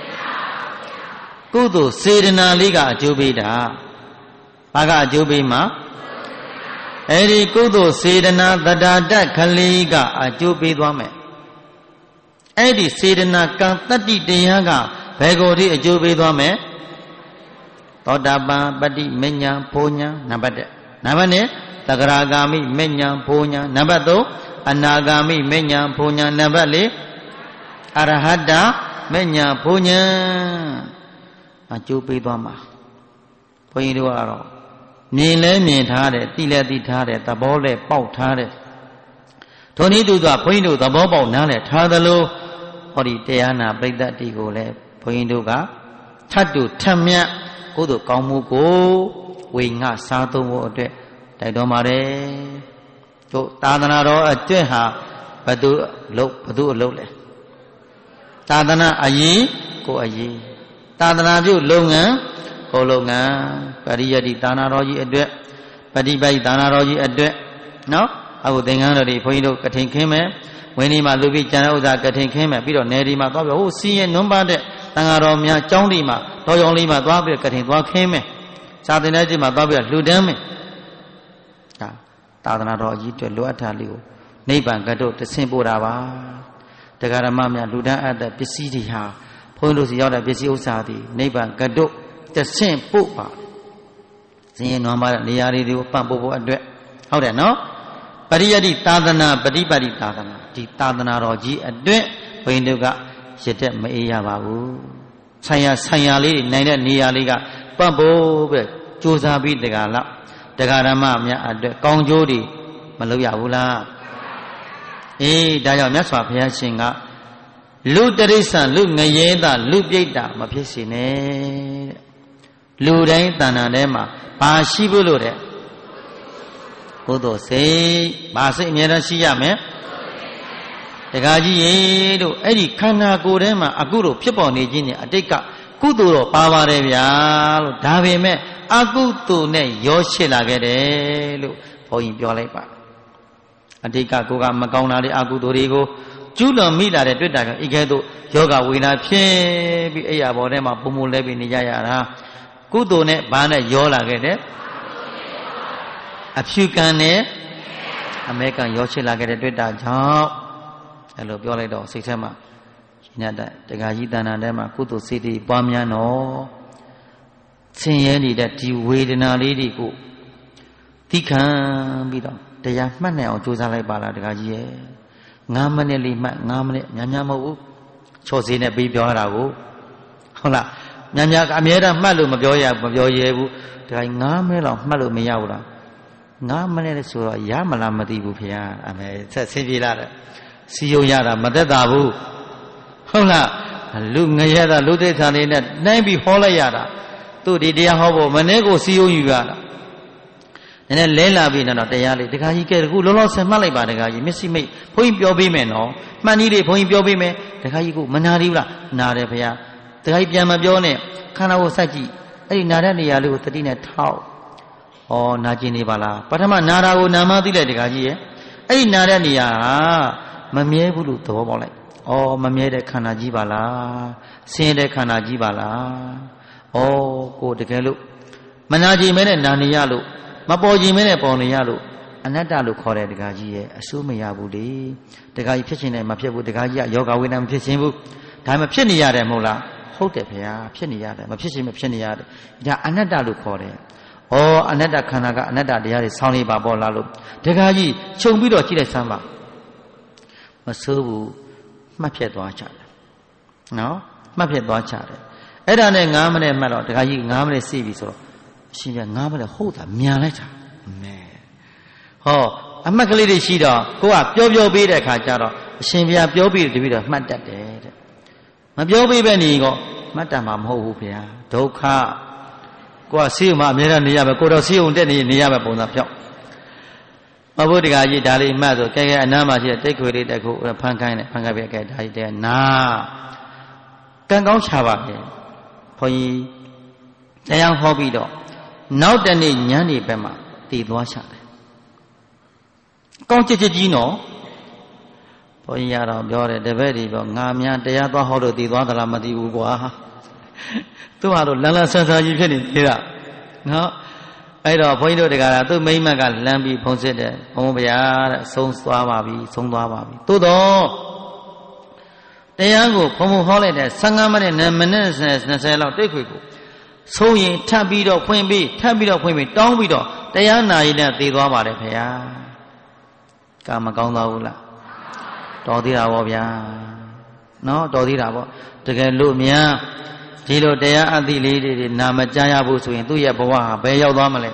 ကုသိုလ်စေတနာလေးကအကျိုးပေးတာဘာကအကျိုးပေးမှာအဲ့ဒီကုသိုလ်စေတနာတတာတခလေးကအကျိုးပေးသွားမယ်အဲ့ဒီစေတနာကံတတ္တိတရားကဘယ်ကိုဒီအကျိုးပေးသွားမယ်သောတာပန်ပတိမဉ္ဇဉ်ဘုံညာနံပါတ်1နံပါတ်2သဂရဂာမိမဉ္ဇဉ်ဘုံညာနံပါတ်3အနာဂာမိမဉ္ဇဉ်ဘုံညာနံပါတ်4အရဟတမဉ္ဇဉ်ဘုံညာအကျိုးပေးသွားမှာဘုန်းကြီးတို့ကတော့မြင်လဲမြင်ထားတယ်သိလဲသိထားတယ်သဘောလဲပေါက်ထားတယ်ထိုနည်းတူသောဘုန်းကြီးတို့သဘောပေါက်နားလဲထားသလိုဟောဒီတရားနာပရိသတ်တီကိုလည်းဘုန်းကြီးတို့ကထတ်တူထက်မြတ်ကုသိုလ်ကောင်းမှုကိုဝေငှစားသုံးဖို့အတွက်တိုက်တော်ပါတယ်တို့သာသနာတော်အတွက်ဟာဘသူအလုပ်လဲသာသနာအရေးကိုအရေးသာသနာပြုလုပ်ငန်းကိုလုပ်ငန်းပရိယတ္တိသာသနာတော်ကြီးအတွက်ပฏิပိုက်သာသနာတော်ကြီးအတွက်နော်အခုသင်္ကန်းတော်တွေဘုန်းကြီးတို့ကထိန်ခင်းမယ်ဝင်းဒီမှာလူပြီးကျန်တဲ့ဥစ္စာကထိန်ခင်းမယ်ပြီးတော့နယ်ဒီမှာသွားပြီးဟိုစီးရင်နွမ်းပါတဲ့သံဃာတော်များကျောင်းဒီမှာတော်ရောင်လေးမှာသွားပြီးကထိန်သွားခင်းမယ်စာသင်တဲ့ကျမှာသွားပြီးလှူဒန်းမယ်ဒါသာသနာတော်ကြီးအတွက်လိုအပ်တာလေးကိုနိဗ္ဗာန်ကတို့တဆင့်ပို့တာပါတရားဓမ္မများလှူဒန်းအပ်တဲ့ပစ္စည်းတွေဟာဘုန်းကြီးတို့စီရောက်တဲ့ပစ္စည်းဥစ္စာတွေနိဗ္ဗာန်ကတို့တဆင့်ပို့ပါစင်ရင်နွမ်းပါတဲ့နေရာတွေကိုပံ့ပို့ဖို့အတွက်ဟုတ်တယ်နော်ပရိယတ္တိသာသနာပฏิပတ်တိသာသနာဒီသာသနာတော်ကြီးအတွက်ဘုန်းကြီးတို့ကရတဲ့မအေးရပါဘူးဆိုင်ရာလေးနိုင်တဲ့နေရာလေးကပံ့ပို့ပြီးစူးစမ်းပြီးတရားဓမ္မများအတွက်ကောင်းကျိုးတွေမလုပ်ရဘူးလားအေးဒါကြောင့်မြတ်စွာဘုရားရှင်ကလူတရိစ္ဆာန်လူငရဲသားလူပြိတ္တာမဖြစ်စေနဲ့တဲ့လူတိုင်းတဏ္ဍာထဲမှာဘာရှိဖို့လို့တဲ့ကုသိုလ်စိတ်ဘာစိတ်အမြဲတမ်းရှိရမယ်တခါကြီးရေတို့အဲ့ဒီခန္ဓာကိုယ်ထဲမှာအခုတို့ဖြစ်ပေါ်နေခြင်းနဲ့အတိတ်ကကုသိုလ်တော့ပါပါတယ်ဗျာလို့ဒါပေမဲ့အကုသိုလ်နဲ့ရောရှစ်လာခဲ့တယ်လို့ဘုန်းကြီးပြောလိုက်ပါအတိတ်ကကိုယ်ကမကောင်းတာတွေအကုသိုလ်တွေကိုကျူးလွန်မိလာတဲ့တွေ့တာကဤကဲ့သို့ယောဂဝေဒနာဖြစ်ပြီးအိယာဘော်ထဲမှာပုံမလဲပြီးနေကြရတာကုသိုလ်နဲ့ဘာနဲ့ရောလာခဲ့တယ်အဖြူကံနဲ့အမဲကံရောချစ်လာခဲ့တဲ့တွေ့တာကြောင့်အဲ့လိုပြောလိုက်တော့စိတ်ထဲမှာရှင်ရတဲ့တရားကြီးတဏ္ဍာထဲမှာကုသိုလ်စိတ်တွေပွားများတော့ဆင်းရဲနေတဲ့ဒီဝေဒနာလေးတွေကိုသိခံပြီးတော့တရားမှတ်နိုင်အောင်ကြိုးစားလိုက်ပါလားတရားကြီးရဲ့9မိနစ်လေးမှတ်9မိနစ်များမဟုတ်ဘူးချော့စေးနဲ့ပြီးပြောရတာကိုဟုတ်လားများအမြဲတမ်းမှတ်လို့မပြောရဲဘူးတရား9မိနစ်လောက်မှတ်လို့မရဘူးလား9မိနစ်ဆိုတော့ရမလားမသိဘူးဖေဟာအမေဆက်ဆင်းပြေလာတယ်စီယုံရတာမသက်သာဘူးဟုတ်လားလူငရဲတာလူတိဋ္ဌာန်နေနဲ့နှိုင်းပြီးဟောလိုက်ရတာသူဒီတရားဟောဖို့မနေ့ကိုစီယုံယူရတာနည်းနည်းလဲလာပြီးတော့တရားလေးတခါကြီးကဲတခုလုံးလုံးဆင်မှတ်လိုက်ပါတခါကြီးမျက်စိမိတ်ဘုန်းကြီးပြောပေးမယ်နော်မှန်ကြီးတွေဘုန်းကြီးပြောပေးမယ်တခါကြီးကိုမနာဘူးလားနာတယ်ဘုရားတခါကြီးပြန်မပြောနဲ့ခန္ဓာကိုစိုက်ကြည့်အဲ့ဒီနာတဲ့နေရာလေးကိုတတိနဲ့ထောက်ဩနာကျင်နေပါလားပထမနာတာကိုနာမသိလိုက်တခါကြီးရဲ့အဲ့ဒီနာတဲ့နေရာမမြဲဘူးလို့သဘောပေါက်လိုက်ဩမမြဲတဲ့ခန္ဓာကြီးပါလားဆင်းရဲတဲ့ခန္ဓာကြီးပါလားဩကိုတကယ်လို့မနာကြည်မဲနဲ့နာနေရလို့မပေါ်ကြည်မဲနဲ့ပေါ်နေရလို့အနတ္တလို့ခေါ်တဲ့တခါကြီးရဲ့အဆိုးမရဘူးလေတခါကြီးဖြစ်ခြင်းနဲ့မဖြစ်ဘူးတခါကြီးကယောဂဝိနမဖြစ်ခြင်းဘူးဒါမှဖြစ်နေရတယ်မဟုတ်လားဟုတ်တယ်ဗျာဖြစ်နေရတယ်မဖြစ်ခြင်းမဖြစ်နေရတယ်ဒါအနတ္တလို့ခေါ်တယ်ဩအနတ္တခန္ဓာကအနတ္တတရားတွေဆောင်းနေပါပေါ်လာလို့တခါကြီးခြုံပြီးတော့ကြည့်လိုက်စမ်းပါမဆိုးဘူးမှတ်ဖြတ်သွားကြတယ်နော်မှတ်ဖြတ်သွားကြတယ်အဲ့ဒါနဲ့9မိနစ်မှတ်တော့တခါကြီး9မိနစ်စီးပြီဆိုတော့အရှင်ပြ9မိနစ်ဟုတ်တာမြန်လိုက်တာမဲဟောအမှတ်ကလေးတွေရှိတော့ကိုကပြောပေးတဲ့အခါကျတော့အရှင်ပြပြောပြီးတပည့်တော့မှတ်တတ်တယ်တဲ့မပြောပေးပဲနေကောမှတ်တတ်မှာမဟုတ်ဘူးဗျာဒုက္ခကိုကဆေးုံမှာအများနဲ့နေရမယ်ကိုတော့ဆေးုံတက်နေရမယ်ပုံစံပြောက်မဘုဒ္ဓဂါကြီးဒါလေးမှတ်ဆိုကဲအနားမှာရှိတဲ့တိတ်ခွေလေးတက်ခုဖန်ခိုင်းတယ်ဖန်ခိုင်းပြကဲဒါကြီးတဲ့နာကံကောင်းချပါပဲဘုန်းကြီးတရားဟောပြီးတော့နောက်တနေ့ညနေဘက်မှာတည်သွားချတယ်ကောင်းကြစ်ကြီးနော်ဘုန်းကြီးကတော့ပြောတယ်တပည့်တွေပြောငါများတရားသွားဟောလို့တည်သွားသလားမသိဘူးကွာသူကတော့လန်းလန်းဆန်းဆန်းကြီးဖြစ်နေသေးတာနော်အဲ့တော့ဘုန်းကြီးတို့တကားသူ့မိမကလမ်းပြီးဖုံးစစ်တယ်ဘုန်းဗျာတဲ့ဆုံးသွားပါပြီသို့တော့တရားကိုဘုံဟောလိုက်တဲ့15မိနစ်နဲ့မိနစ်20လောက်တိတ်ခွေကိုဆုံးရင်ထပ်ပြီးတော့ဖွင့်ပြီးတောင်းပြီးတော့တရားနာရင်နဲ့သေသွားပါတယ်ခင်ဗျာကာမကောင်းသွားဘူးလားတော်သေးတာပေါ့ဗျာနော်တော်သေးတာပေါ့တကယ်လို့များဒီလိုတရားအသိလေးတွေနာမကြားရဘူးဆိုရင်သူ့ရဲ့ဘဝဟာဘယ်ရောက်သွားမလဲ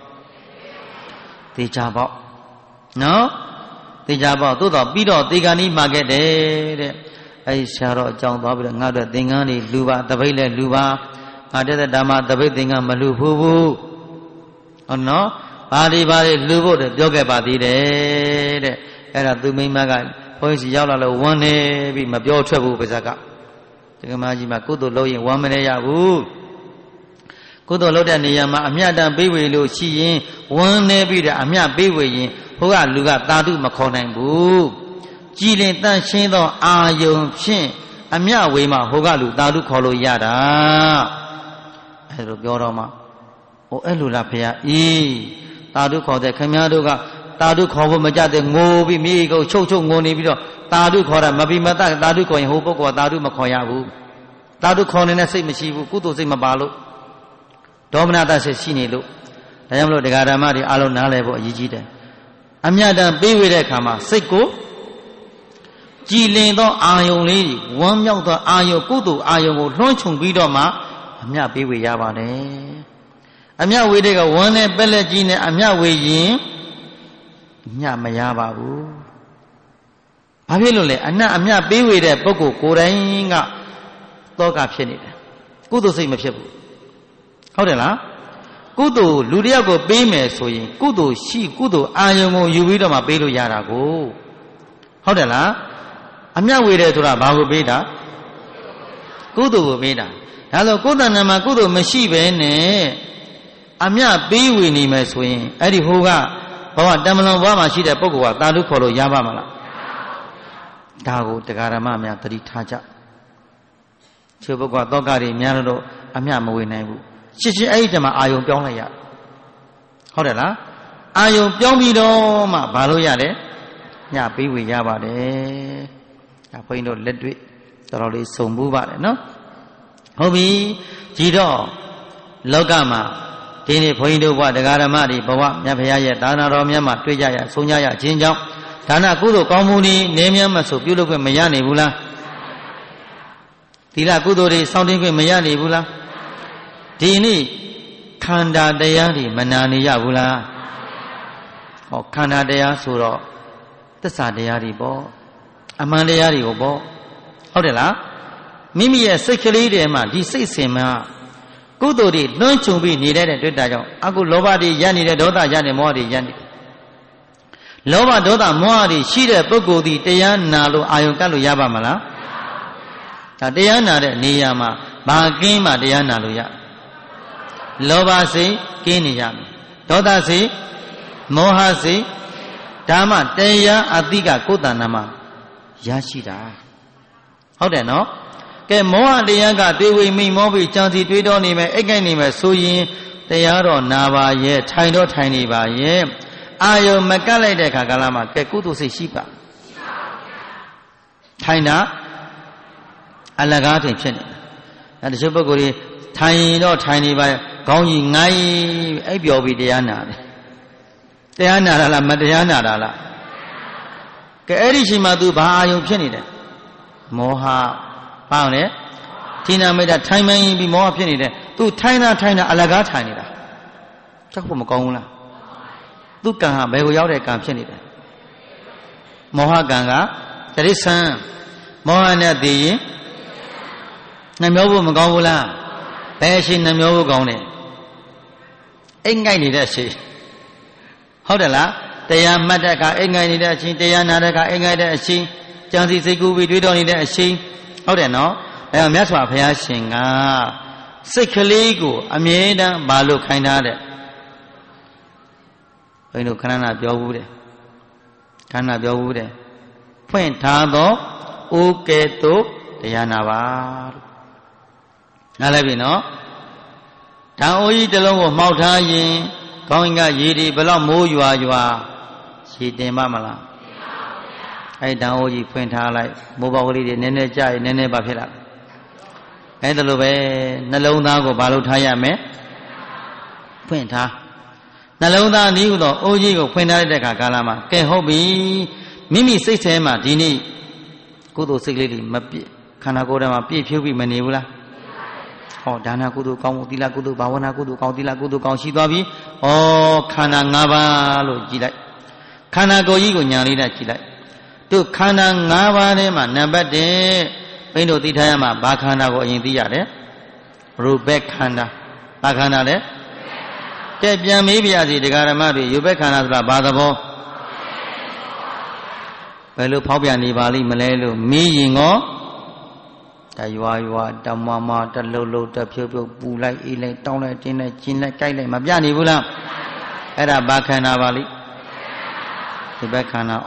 သေချာပေါ့နော်သေချာပေါ့သို့တော့ပြီးတော့သေကံဤမှာခဲ့တယ်တဲ့အဲဒီဆရာတော်အကြောင်းသွားပြီးတော့ငါတို့သင်္ကန်းတွေလူပါတပိတ်လည်းလူပါငါတဲ့ဓမ္မတပိတ်သင်္ကန်းမလူဘူးဟုတ်နော်ဘာဒီလူဖို့တဲ့ပြောခဲ့ပါသေးတယ်တဲ့အဲ့ဒါသူမိမကဘုန်းကြီးစီရောက်လာလို့ဝန်းနေပြီးမပြောထွက်ဘူးပါဇက်ကတက္ကမကြီးမှာကုသိုလ်လုပ်ရင်ဝမ်းမနေရဘူးကုသိုလ်လုပ်တဲ့နေရာမှာအမြတ်တမ်းပေးဝေလို့ရှိရင်ဝမ်းနေပြီးတော့အမြတ်ပေးဝေရင်ဘုရားလူကသာဓုမခေါ်နိုင်ဘူးကြည်လင်တန့်ရှင်းသောအာယုံဖြင့်အမြတ်ဝေမှာဟိုကလူသာဓုခေါ်လို့ရတာအဲ့လိုပြောတော့မှဟိုအဲ့လိုလားဖေရအေးသာဓုခေါ်တဲ့ခင်ဗျားတို့ကသာဓုခေါ်ဖို့မကြတဲ့ငိုပြီးမိကိုချုပ်ငိုနေပြီးတော့သာဓုခေါ်တာမပြီးမတသာဓုခေါ်ရင်ဟိုပုဂ္ဂိုလ်ကသာဓုမခေါ်ရဘူးသာဓုခေါ်နေတဲ့စိတ်မရှိဘူးကုသိုလ်စိတ်မပါလို့ဒေါမနတစိတ်ရှိနေလို့ဒါကြောင့်မလို့တရားဓမ္မတွေအလုံးနားလည်ဖို့အရေးကြီးတယ်အမြတ်တမ်းပေးဝေတဲ့အခါမှာစိတ်ကိုကြည်လင်သောအာယုံလေးဝမ်းမြောက်သောအာယုံကုသိုလ်အာယုံကိုလွှမ်းခြုံပြီးတော့မှအမြတ်ပေးဝေရပါတယ်အမြတ်ဝေတဲ့ကဝမ်းနဲ့ပက်လက်ကြီးနဲ့အမြတ်ဝေရင်ညမရပါဘူးဘာဖြစ်လို့လဲအမြတ်ပေးဝေတဲ့ပုဂ္ဂိုလ်ကိုယ်တိုင်ကတောကဖြစ်နေတယ်ကုသိုလ်စိတ်မဖြစ်ဘူးဟုတ်တယ်လားကုသိုလ်လူတယောက်ကိုပေးမယ်ဆိုရင်ကုသိုလ်ရှိကုသိုလ်အာယုံကိုယူပြီးတော့မှပေးလို့ရတာကိုဟုတ်တယ်လားအမြတ်ဝေတယ်ဆိုတာဘာကိုပေးတာကုသိုလ်ကိုပေးတာဒါဆိုကိုယ်တဏ္ဍာမှာကုသိုလ်မရှိဘဲနဲ့အမြတ်ပေးဝေနေမယ်ဆိုရင်အဲ့ဒီဟိုကဘဝတမလွန်ဘဝမှာရှိတဲ့ပုဂ္ဂိုလ်ကသာဓုခေါ်လို့ရပါမလားဒါကိုတရားဓမ္မများသတိထားကြချို့ပုဂ္ဂိုလ်သောကတွေများတော့အမြတ်မဝေနိုင်ဘူးရှင်းအဲ့ဒီတမှာအာယုံပြောင်းလိုက်ရဟုတ်တယ်လားအာယုံပြောင်းပြီးတော့မှဘာလို့ရတယ်ညပေးဝေရပါတယ်ဒါဘုန်းကြီးတို့လက်တွေ့တော်တော်လေးစုံမှုပါတယ်နော်ဟုတ်ပြီကြည်တော့လောကမှာဒီနေ့ဘုန်းကြီးတို့ဘဝတရားဓမ္မတွေဘဝမြတ်ဖရာရဲ့သာသနာတော်မြတ်မှာတွေ့ကြရဆုံးကြရခြင်းကြောင့်ဒါနကုသိုလ်ကောင်းမှုတွေနေမြတ်မဆိုပြုလုပ်ခွင့်မရနိုင်ဘူးလားသီလကုသိုလ်တွေစောင့်တင်းခွင့်မရနိုင်ဘူးလားဒီနေ့ခန္ဓာတရားတွေမနာနေရဘူးလားဟောခန္ဓာတရားဆိုတော့သစ္စာတရားတွေပေါ့အမှန်တရားတွေကိုပေါ့ဟုတ်တယ်လားမိမိရဲ့စိတ်ကလေးတွေမှာဒီစိတ်စင်မှာကုသိုလ်တွေလွှမ်းခြုံပြီးနေတဲ့တွေ့တာကြောင့်အခုလောဘတွေရပ်နေတဲ့ဒေါသရပ်နေမောဟတွေရပ်နေလောဘဒေါသမောဟတွေရှိတဲ့ပုဂ္ဂိုလ်ဒီတရားနာလို့အာယုံကတ်လို့ရပါမလားဒါတရားနာတဲ့နေရာမှာဘာကင်းမှတရားနာလို့ရလောဘစိတ်ကင်းနေရမယ်ဒေါသစိတ်မောဟစိတ်ဒါမှတရားအတိကကိုယ်တဏ္ဍာမှာရရှိတာဟုတ်တယ်နော်ကဲမောဟတရားကတွေးဝိမိမောပြီးကြံစီတွေးတော်နေမယ်အိတ်ကိုက်နေမယ်ဆိုရင်တရားတော်နာပါရဲ့ထိုင်တော့ထိုင်နေပါရဲ့အာယုံမကတ်လိုက်တဲ့ခါကာလမှာကဲကုသိုလ်စိတ်ရှိပါထိုင်တာအလကားတင်ဖြစ်နေတာတချို့ပုဂ္ဂိုလ်တွေထိုင်တော့ထိုင်နေပါခေါင်းကြီးငိုင်းအိပ်ပျော်ပြီးတရားနာတယ်တရားနာတာလားမတရားနာတာလားကဲအဲ့ဒီချိန်မှာ तू ဘာအာယုံဖြစ်နေတယ်မောဟဘာအောင်လဲထိနာမိတ်တာထိုင်မှန်းပြီးမောဟဖြစ်နေတယ် तू ထိုင်တာအလကားထိုင်နေတာချက်ဖို့မကောင်းဘူးလားသူကံဟာဘယ်ကိုရောက်တဲ့ကံဖြစ်နေတယ်မောဟကံကတရိษံမောဟနဲ့တည်ရင်နှမျောဖို့မကောင်းဘူးလားဘယ်ရှိနှမျောဖို့ကောင်းတယ်အိမ်ငိုက်နေတဲ့အရှိဟုတ်တယ်လားတရားမှတ်တဲ့အခါအိမ်ငိုက်နေတဲ့အချိန်တရားနာတဲ့အခါအိမ်ငိုက်တဲ့အချိန်ကြံစီစိတ်ကူးပြီးတွေးတော်နေတဲ့အချိန်ဟုတ်တယ်နော်အဲမြတ်စွာဘုရားရှင်ကစိတ်ကလေးကိုအမြဲတမ်းမလို့ခိုင်းထားတဲ့ဘယ်လိုခဏနာပြောဘူးတဲ့ခဏနာပြောဘူးတဲ့ဖွင့်ထားသောအိုကဲ့သို့တရားနာပါလို့နားလည်ပြီနော်ဓာန်အိုးကြီးတစ်လုံးကိုမှောက်ထားရင်ကောင်းကင်ကရေဒီဘယ်တော့မိုးရွာရေတင်ပါမလားအဲ့ဓာန်အိုးကြီးဖွင့်ထားလိုက်မိုးပေါက်ကလေးတွေနည်းနည်းကြာရင်နည်းနည်းပါဖြစ်လာအဲ့ဒါလိုပဲနှလုံးသားကိုဘာလို့ထားရမလဲဖွင့်ထားနှလုံးသားဤဟုသောအိုးကြီးကိုဖွင့်ထားတဲ့အခါကာလမှာကဲဟုတ်ပြီမိမိစိတ်ထဲမှာဒီနေ့ကုသိုလ်စိတ်လေးတွေမပြည့်ခန္ဓာကိုယ်ထဲမှာပြည့်ဖြိုးပြီးမနေဘူးလားဟောဒါနကုသိုလ်ကောင်းမှုသီလကုသိုလ်ဘာဝနာကုသိုလ်ကောင်းသီလကုသိုလ်ကောင်းရှိသွားပြီဩခန္ဓာ၅ပါးလို့ကြည်လိုက်ခန္ဓာကိုယ်ကြီးကိုညာလေးနဲ့ကြည်လိုက်တို့ခန္ဓာ၅ပါးထဲမှာနံပါတ်1ဘိန်းတို့သိထားရမှာဘာခန္ဓာကိုအရင်သိရတယ်ရူပခန္ဓာဘာခန္ဓာလဲကဲပြန်မေးပြစီတရားဓမ္မတွေရူပခန္ဓာဆိုတာဘာသဘောဘယ်လိုဖောက်ပြန်နေပါလိမ့်မလဲလို့မေးရင်ကောတရွာတမမတလှုပ်တဖြုတ်ပူလိုက်အေးလိုက်တောင်းလိုက်တင်းလိုက်ကျင်းလိုက်ကြိုက်လိုက်မပြနေဘူးလားအဲ့ဒါဘာခန္ဓာပါလိရူပခန္ဓာ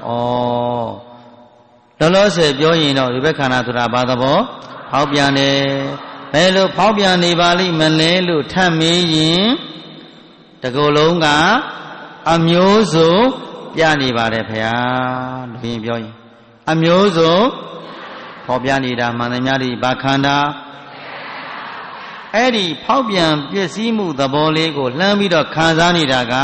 လောလောဆယ်ပြောရင်တော့ရူပခန္ဓာဆိုတာဘာသဘောဖောက်ပြန်တယ်ဘယ်လိုဖောက်ပြန်နေပါလိမ့်မလဲလို့ထပ်မေးရင်တကူလုံးကအမျိုးစုံပြနေပါတယ်ဖေဟာလို့ရင်ပြောရင်အမျိုးစုံဖော်ပြနေတာမှန်သမျှဒီဘာခန္ဓာအဲ့ဒီဖောက်ပြန်ပျက်စီးမှုသဘောလေးကိုလှမ်းပြီးတော့ခံစားနေတာက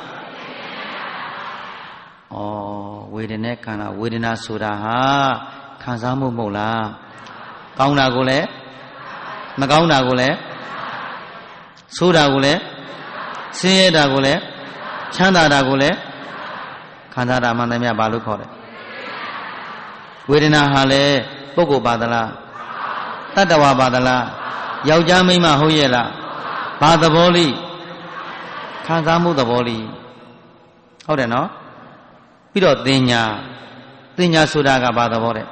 ဝေဒနာခန္ဓာဝေဒနာဆိုတာဟာခံစားမှုမဟုတ်လားကောင်းတာကိုလည်းမကောင်းတာကိုလည်းဆိုးတာကိုလည်းဆင်းရဲတာကိုလည်းချမ်းသာတာကိုလည်းခံစားတာမှန်တယ်မြတ်ဘာလို့ခေါ်လဲဝေဒနာဟာလေပုဂ္ဂိုလ်ပါသလားတတ္တဝါပါသလားယောက်ျားမိန်းမဟုတ်ရဲ့လားဘာသဘောလိခံစားမှုသဘောလိဟုတ်တယ်နော်ပြီးတော့တင်ညာဆိုတာကဘာသဘောတဲ့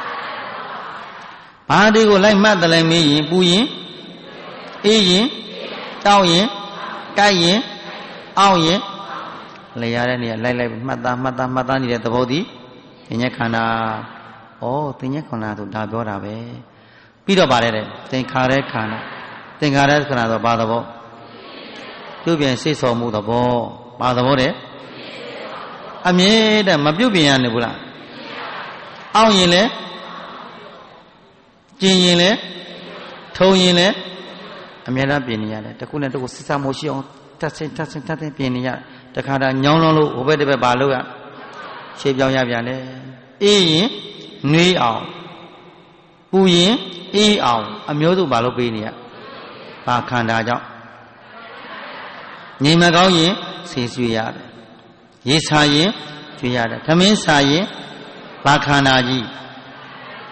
ဘာတွေကိုလိုက်မှတ်တယ်လဲမေးရင်ပူရင်အေးရင်တောင်းရင်ကြိုက်ရင်အောင့်ရင်လေရတဲ့နေရာလိုက်မှတ်သားနေတဲ့သဘောသည်တင်ညာခန္ဓာတင်ညာခန္ဓာဆိုဒါပြောတာပဲပြီးတော့ပါတယ်တဲ့သင်္ခါရခန္ဓာသင်္ခါရခန္ဓာဆိုဘာသဘောပြုပြင်စိတ်ဆော်မှုသဘောဘာသဘောတဲ့အမြဲတမ်းမပြုတ်ပြင်ရနေဘူးလားအောင့်ရင်လဲကျင်ရင်လဲထုံရင်လဲအမြဲတမ်းပြင်နေရတယ်တခုနဲ့တခုစစ်စားမှုရှိအောင်တတ်ဆင်းပြင်နေရတခါတည်းညောင်းလုံးလို့ဟိုဘက်တစ်ဘက်ပါလို့ရရှေ့ပြောင်းရပြန်တယ်အေးရင်နှွေးအောင်ပူရင်အေးအောင်အမျိုးစုဘာလို့ပေးနေရဘာခန္ဓာကြောင့်ငြိမ်မကောင်းရင်ဆေးဆွေးရတယ်ရေစာရင်ကျွေးရတယ်သမင်းစာရင်ဘာခန္ဓာကြီး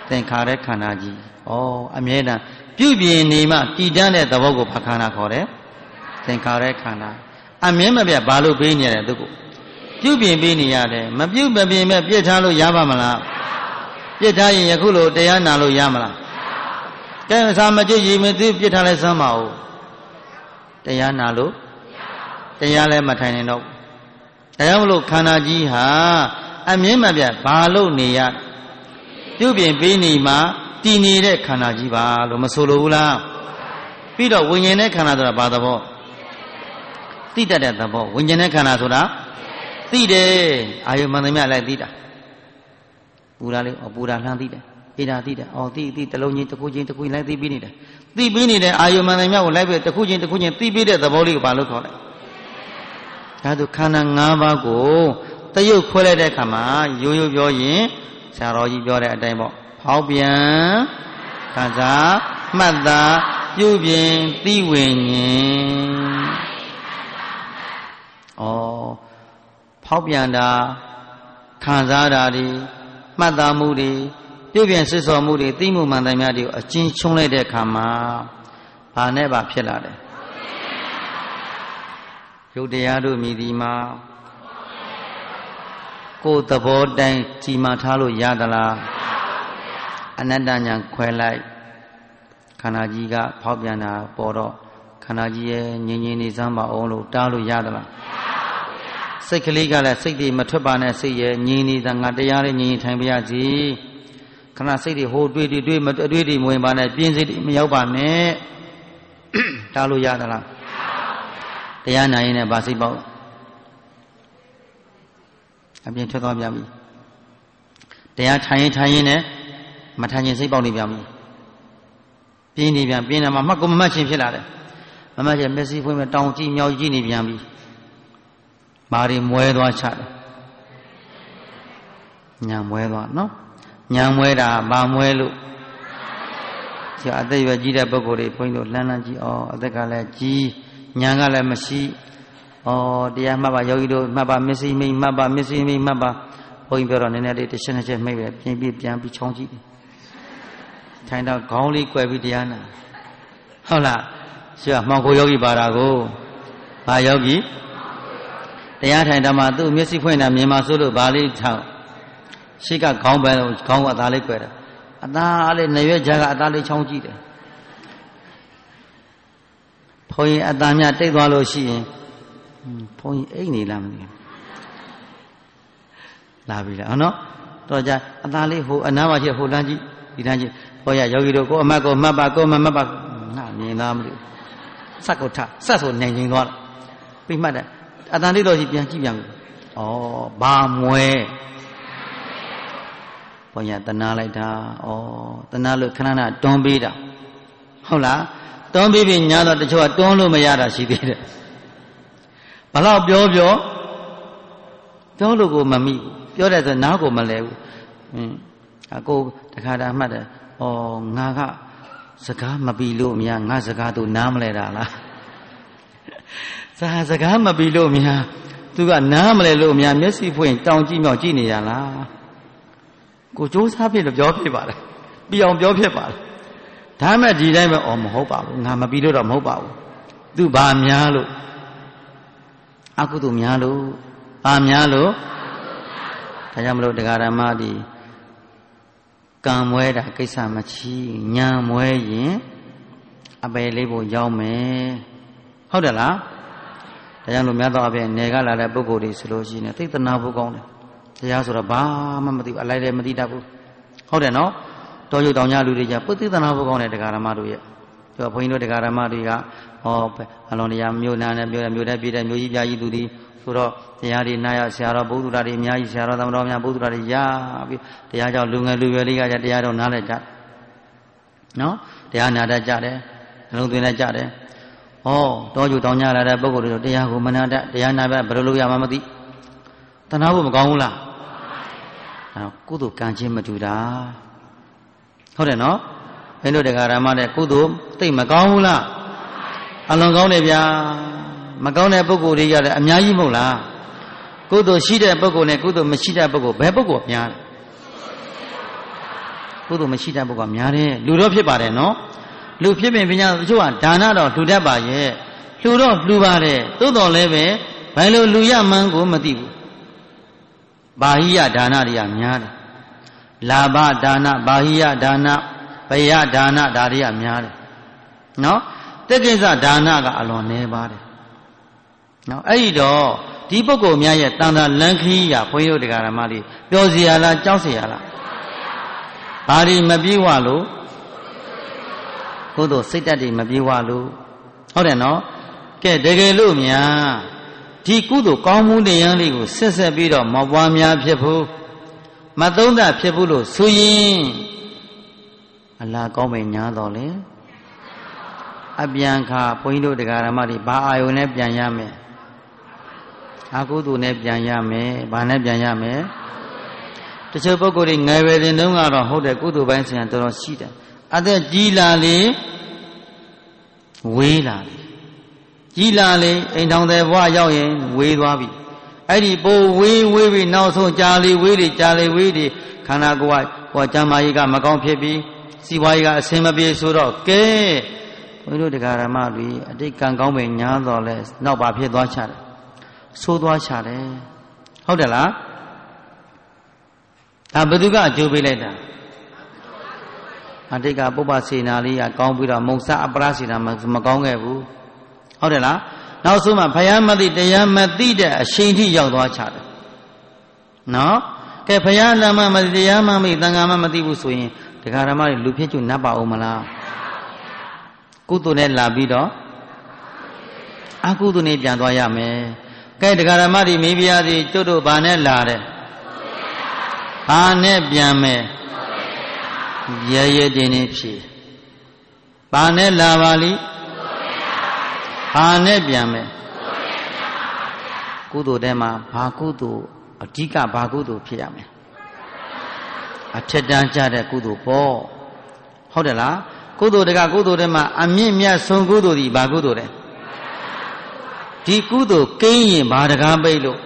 သင်္ခါရခန္ဓာကြီးဩအမြဲတမ်းပြုပြင်နေမှတည်တတ်တဲ့သဘောကိုဘာခန္ဓာခေါ်တယ်သင်္ခါရခန္ဓာအမြဲမပြတ်ဘာလို့ပေးနေရတယ်သူကပြုပြင်ပေးနေရတယ်မပြုမပြင်မဲ့ပြစ်ထားလို့ရပါမလားပြစ်ထားရင်ယခုလိုတရားနာလို့ရမလားကဲအစာမကြည့်ရင်မသိပြစ်ထားလဲစမ်းပါဦးတရားနာလို့တရားလည်းမထိုင်နိုင်တော့ဒါကြောင့်မလို့ခန္ဓာကြီးဟာအမြဲမပြတ်ဘာလို့နေရပြုပြင်ပေးနေမှတည်နေတဲ့ခန္ဓာကြီးပါလို့မဆိုလိုဘူးလားပြီးတော့ဝိညာဉ်နဲ့ခန္ဓာဆိုတာဘာသဘောသိတတ်တဲ့သဘောဝိညာဉ်နဲ့ခန္ဓာဆိုတာသိတယ်အာယုမှန်သမျှလိုက်သိတာပူတာလေပူတာလှမ်းသိတယ်အေးတာသိတယ်သိတလုံးချင်းတစ်ခုချင်းတစ်ခုလိုက်သိပြီးနေတယ်သိပြီးနေတဲ့အာယုမှန်သမျှကိုလိုက်ပြီးတစ်ခုချင်းတစ်ခုချင်းသိပြီးတဲ့သဘောလေးကိုဘာလို့ခေါ်လဲဒါဆိုခန္ဓာ၅ပါးကိုတရုပ်ခွဲလိုက်တဲ့အခါမှာရိုးရိုးပြောရင်ဆရာတော်ကြီးပြောတဲ့အတိုင်းပေါ့ဖောက်ပြန်ခံစားမှတ်တာပြုပြင်သိဝိညာဉ်ဖောက်ပြန်တာခံစားတာတွေမှတ်သားမှုတွေပြုပြင်စစ်စော်မှုတွေသိမှုမှန်တယ်များတွေကိုအချင်းချုံလိုက်တဲ့အခါမှာဘာနဲ့ပါဖြစ်လာတယ်ရုပ်တရားတို့မြည်ဒီမှာကိုယ်သဘောတိုင်းကြီးမာထားလို့ရသလားအနတ္တညာခွဲလိုက်ခန္ဓာကြီးကဖောက်ပြန်တာပေါ်တော့ခန္ဓာကြီးရဲ့ငြိမ်ငြိမ်နေစမ်းပါအောင်လို့တားလို့ရသလားစိတ်ကလေးကလည်းစိတ်တွေမထွက်ပါနဲ့စိတ်ရဲ့ငြိမ်နေတာငါတရားလေးငြိမ်ထိုင်ပါရစီခဏစိတ်တွေဟိုတွေးမတွေးတွေမဝင်ပါနဲ့ပြင်းစိတ်တွေမရောက်ပါနဲ့တားလို့ရသလားတရားနာရင်လည်းဗာစိတ်ပေါက်အပြင်ထွက်သွားပြန်ပြီတရားထိုင်ရင်နဲ့မထိုင်ရင်စိတ်ပေါက်နေပြန်ပြီပြင်းနေပြန်ပြင်းတယ်မှာမှတ်ကိုမမှတ်ချင်းဖြစ်လာတယ်မမှတ်ချင်းမျက်စိဖွင့်မဲ့တောင်ကြည့်မြောက်ကြည့်နေပြန်ပြီဘာတွေမွဲသွားချတယ်ညာမွဲသွားနော်ညာမွဲတာဘာမွဲလို့ဆရာအသက်ရွယ်ကြီးတဲ့ပုဂ္ဂိုလ်တွေဘုန်းကြီးတို့လှမ်းကြည့်အသက်ကလည်းကြီးညာကလည်းမရှိတရားမှတ်ပါယောဂီတို့မှတ်ပါမျက်စိမိတ်မှတ်ပါမျက်စိမိတ်မှတ်ပါဘုန်းကြီးပြောတော့နည်းနည်းလေးတစ်ချက်နှစ်ချက်မိတ်ပဲပြန်ပြီးချောင်းကြည့်တယ်ထိုင်တော့ခေါင်းလေးကွယ်ပြီးတရားနာဟုတ်လားဆရာမှောင်ခိုယောဂီပါတာကိုဘာယောဂီတရားထိုင်တာမှသူ့မျက်စိဖွင့်တာမြင်မှဆိုလို့ဘာလေးထောင်ရှိကခေါင်းပဲခေါင်းကအသားလေးကွယ်တယ်အသားလေးနရွက်ကြားကအသားလေးချောင်းကြည့်တယ်ဘုန်းကြီးအသားများတိတ်သွားလို့ရှိရင်ဘုန်းကြီးအိတ်နေလားမသိဘူးလာပြီလားနော်တော့ကြအသားလေးဟိုအနားမှာရှိဟိုလမ်းကြည့်ဒီလမ်းကြည့်ဟောရယောဂီတို့ကိုအမတ်ကိုမှတ်ပါကိုမမှတ်ပါငါမြင်သားမလို့စက်ကိုထဆက်ဆိုနိုင်ရင်သွားပြီးမှတ်တယ်အတန်လေးတော့ကြီးပြန်ကြည့်ပြန်ပြီဘာမွဲဘုန်းကြီးတနာလိုက်တာတနာလို့ခဏခဏတွန်းပေးတာဟုတ်လားတွန်းပေးပြီးညာတော့တချို့ကတွန်းလို့မရတာရှိသေးတယ်ဘလောက်ပြောလို့ကိုမမိပြောတယ်ဆိုနားကိုမလဲဘူးအကိုတခါတည်းမှတ်တယ်ငါကစကားမပြီးလို့အများငါစကားသူနားမလဲတာလားစကားမပြီးလို့အများသူကနားမလဲလို့အများမျက်စိဖွင့်တောင်ကြည့်မြောက်ကြည့်နေရလားကိုစူးစမ်းဖြစ်လို့ပြောဖြစ်ပါလားပြီးအောင်ပြောဖြစ်ပါလားဒါမဲ့ဒီတိုင်းပဲမဟုတ်ပါဘူးငါမပြီးလို့တော့မဟုတ်ပါဘူးသူဘာများလို့အကုသိုလ်များလို့ဘာများလို့ဒါကြောင့်မလို့တရားဓမ္မဒီကံမွဲတာကိစ္စမချီညာမွဲရင်အပယ်လေးဖို့ရောက်မယ်ဟုတ်တယ်လားဒါကြောင့်လို့များသောအားဖြင့်နေကလာတဲ့ပုဂ္ဂိုလ်တွေဆိုလို့ရှိရင်သိသနာဖို့ကောင်းတယ်တရားဆိုတော့ဘာမှမသိဘူးအလိုက်လည်းမသိတတ်ဘူးဟုတ်တယ်နော်တော်ရုပ်တောင်ညလူတွေကြပုသိသနာဖို့ကောင်းတယ်တရားဓမ္မတို့ရဲ့သူကဘုန်းကြီးတို့တရားဓမ္မတွေကအလုံးတရားမြို့နာနဲ့မြို့တဲ့ပြည်တဲ့မြို့ကြီးပြကြီးသူတွေဆိုတော့တရားတွေနာရဆရာတော်ဘုသူတော်တွေအများကြီးဆရာတော်သမတော်များဘုသူတော်တွေရပြီးတရားကြောင့်လူငယ်လူရွယ်လေးကကြတရားတော်နားလဲကြနော်တရားနာတတ်ကြတယ်နှလုံးသွင်းတတ်ကြတယ်တော်ကျတောင်းကြလာတဲ့ပုဂ္ဂိုလ်တွေတရားကိုမနာတတ်တရားနာပဲဘယ်လိုလုပ်ရမှမသိတဏှာဖို့မကောင်းဘူးလားကုသိုလ်ကံချင်းမတူတာဟုတ်တယ်နော်ဘယ်လိုတရားဓမ္မတဲ့ကုသိုလ်သိမကောင်းဘူးလားအလွန်ကောင်းတယ်ဗျာမကောင်းတဲ့ပုဂ္ဂိုလ်တွေကလည်းအများကြီးမဟုတ်လားကုသိုလ်ရှိတဲ့ပုဂ္ဂိုလ်နဲ့ကုသိုလ်မရှိတဲ့ပုဂ္ဂိုလ်ဘယ်ပုဂ္ဂိုလ်များလဲကုသိုလ်မရှိတတ်ဖို့ကများတယ်လူတော့ဖြစ်ပါတယ်နော်လူဖြစ်ပင်ပညာတချို့ကဒါနတော့လှူတတ်ပါရဲ့လှူတော့လှူပါတယ်သို့တော်လည်းပဲဘယ်လိုလူရမှန်းကိုမသိဘူးဘာဟိယဒါနတွေကများတယ်လာဘဒါနဘာဟိယဒါနဘယဒါနဒါတွေကများတယ်နော်တက်ကိစ္စဒါနကအလွန်နည်းပါတယ်နော်အဲ့ဒီတော့ဒီပုဂ္ဂိုလ်များရဲ့တန်တာလန်ခီးရဘုန်းကြီးတို့တရားဓမ္မတွေပျော်စီရလားကြောက်စီရလားဘာဒီမပြေဝလို့ကုသိုလ်စိတ်ဓာတ်တွေမပြေဝလို့ဟုတ်တယ်နော်ကဲတကယ်လို့များဒီကုသိုလ်ကောင်းမှုတရားလေးကိုဆက်ဆက်ပြီးတော့မပွားများဖြစ်ဘူးမသုံးသပ်ဖြစ်ဘူးလို့ဆိုရင်အလားကောင်းပဲညာတော်လေအပြန်ခါဘုန်းကြီးတို့တရားဓမ္မတွေဘာအာယုန်နဲ့ပြန်ရမယ်အကုသိုလ်နဲ့ပြန်ရမယ်ဘာနဲ့ပြန်ရမယ်တချို့ပုဂ္ဂိုလ်တွေငယ်ရွယ်တင်တုန်းကတော့ဟုတ်တယ်ကုသိုလ်ပိုင်းဆိုင်ရာတော်တော်ရှိတယ်အသက်ကြီးလာလေဝေးလာလေကြီးလာလေအိမ်ထောင်တဲ့ဘဝရောက်ရင်ဝေးသွားပြီအဲ့ဒီပိုဝေးပြီးနောက်ဆုံးကြာလေဝေးတွေခန္ဓာကိုယ်ကကျမ်းမာရေးကမကောင်းဖြစ်ပြီးစီးပွားရေးကအဆင်မပြေဆိုတော့ကဲဘုန်းကြီးတို့တရားဓမ္မတွေအတိတ်ကံကောင်းပဲညားတော်လဲနောက်ပါဖြစ်သွားချတယ်ဆိုးသွားချတယ်ဟုတ်တယ်လားဒါဘယ်သူကအကျိုးပေးလိုက်တာအတိတ်ကပုပ္ပစေနာလေးကကောင်းပြီးတော့မုံစအပရစေနာမကောင်းခဲ့ဘူးဟုတ်တယ်လားနောက်ဆုံးမှဘုရားမသိတရားမသိတဲ့အချိန်ထိရောက်သွားချတယ်နော်ကဲဘုရားလမ်းမသိတရားမသိသံဃာမသိဘူးဆိုရင်တရားဓမ္မတွေလူဖြစ်ကျနတ်ပါအောင်မလားကုသိုလ်နဲ့လာပြီးတော့အကုသိုလ်နဲ့ပြန်သွားရမယ်ကဲတရားဓမ္မတွေမိဖုရားတွေကျွတ်တို့ဘာနဲ့လာတယ်ဘာနဲ့ပြန်မယ်ရဲတင်းနေဖြေဘာနဲ့လာပါလိဘာနဲ့ပြန်မယ်ကုသိုလ်ထဲမှာဘာကုသိုလ်အဓိကဘာကုသိုလ်ဖြစ်ရမယ်အထက်တန်းကြတဲ့ကုသိုလ်ပေါ့ဟုတ်တယ်လားကုသိုလ်တကကုသိုလ်ထဲမှာအမြင့်မြတ်ဆုံးကုသိုလ်ဒီဘာကုသိုလ်လဲဒီကုသိုလ်ကိန်းရင်ဘာတကားပိတ်လို့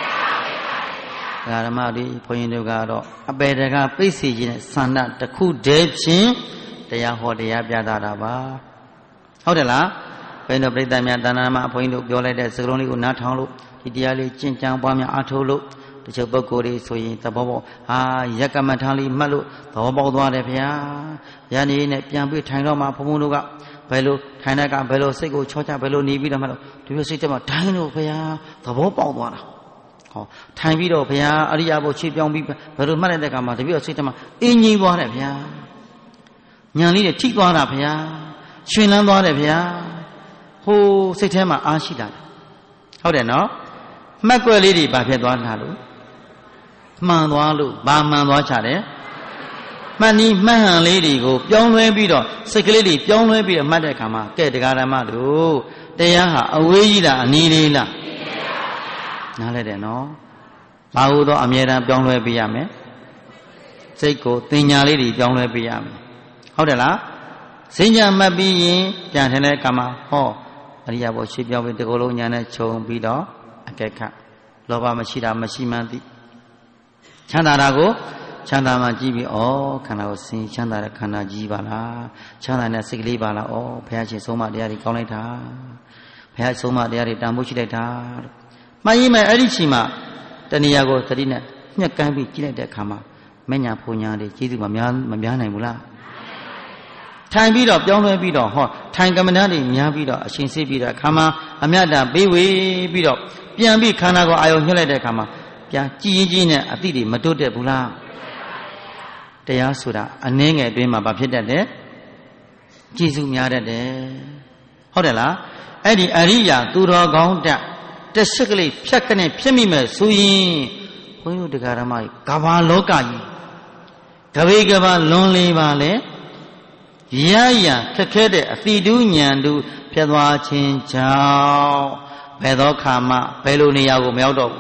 ဓမ္မတွေဘုန်းကြီးတို့ကတော့အပေတကားပိတ်စီခြင်းနဲ့ဆန္ဒတစ်ခုတည်းဖြင့်တရားဟောတရားပြတာပါဟုတ်တယ်လားဘယ်တော့ပြိတ္တများတဏ္ဍာမှာဘုန်းကြီးတို့ပြောလိုက်တဲ့စကားလုံးလေးကိုနားထောင်လို့ဒီတရားလေးကျင့်ကြံပွားများအားထုတ်လို့တချို့ပုဂ္ဂိုလ်တွေဆိုရင်သဘောပေါက်ရက်ကမထာလေးမှတ်လို့သဘောပေါက်သွားတယ်ဗျာယနေ့နဲ့ပြန်ပြီးထိုင်တော့မှဘုံဘုံတို့ကဘယ်လိုထိုင်တဲ့ကဘယ်လိုစိတ်ကိုချောချဘယ်လိုနေပြီးတော့မှလို့ဒီလိုစိတ်ထဲမှာထိုင်လို့ဗျာသဘောပေါက်သွားတာဟောထိုင်ပြီးတော့ဗျာအရိယာဘုခြေပြောင်းပြီးဘယ်လိုမှတ်လိုက်တဲ့ကမှာတပည့်တော်စိတ်ထဲမှာအင်းကြီးသွားတယ်ဗျာညံလေးတွေထိသွားတာဗျာရှင်လန်းသွားတယ်ဗျာဟိုစိတ်ထဲမှာအားရှိတာဟုတ်တယ်နော်မှတ်ွက်လေးတွေဘာဖြစ်သွားတာလို့မှန်သွားလို့ဘာမှန်သွားချတယ်မှန်နီးမှန်ဟန်လေးတွေကိုပြောင်းလဲပြီးတော့စိတ်ကလေးတွေပြောင်းလဲပြီးတော့မှတ်တဲ့အခါမှာကဲတရားဓမ္မတို့တရားဟာအဝေးကြီးလားအနီးလေးလားနားလဲတယ်နော်ဘာလို့တော့အမြဲတမ်းပြောင်းလဲပေးရမယ်စိတ်ကိုတင်ညာလေးတွေပြောင်းလဲပေးရမယ်ဟုတ်တယ်လားစဉ္ညာမှတ်ပြီးရင်ပြန်ထင်တဲ့အခါမှာဟောအရိယာဘုရှေ့ပြောင်းပြီးတကောလုံးညာနဲ့ခြုံပြီးတော့အကဲခတ်လောဘမရှိတာမရှိမှန်းသိချမ်းသာတာကိုချမ်းသာမှကြည့်ပြီးဩခန္ဓာကိုစင်ချမ်းသာတဲ့ခန္ဓာကြီးပါလားချမ်းသာတဲ့စိတ်ကလေးပါလားဩဘုရားရှင်ဆုံးမတရားတွေကောင်းလိုက်တာဘုရားဆုံးမတရားတွေတန်ဖိုးရှိလိုက်တာမှန်ရင်မဲ့အဲ့ဒီချိန်မှာတဏှာကိုသတိနဲ့ညှက်ကမ်းပြီးကြည့်လိုက်တဲ့အခါမှာမညာဖုန်ညာတွေကျေးဇူးမများနိုင်ဘူးလားထိုင်ပြီးတော့ပြောင်းလဲပြီးတော့ဟောထိုင်ကမ္မဋ္ဌာန်းတွေများပြီးတော့အရှင်စေးပြီးတော့ခါမှာအမြတ်တာပေးဝေပြီးတော့ပြန်ပြီးခန္ဓာကိုအာယုံညှက်လိုက်တဲ့အခါမှာပြန်ကြည်ရင်ကြီးနဲ့အတိတွေမတွတ်တဲ့ဘူးလားတရားဆိုတာအနည်းငယ်အတွင်းမှာဘာဖြစ်တတ်တယ်ကျေးဇူးများတတ်တယ်ဟုတ်တယ်လားအဲ့ဒီအရိယာသူတော်ကောင်းတက်ဆက်ကလေးဖြတ်ကနေဖြစ်မိမဲ့ဆိုရင်ဘုန်းကြီးတို့တရားဓမ္မကြီးကဘာလောကကြီးကဘေးကဘာလွန်လေးပါလေရရခက်ခဲတဲ့အတိတူးညံတူဖြစ်သွားခြင်းကြောင့်ဘယ်သောခါမှဘယ်လိုနေရာကိုမရောက်တော့ဘူး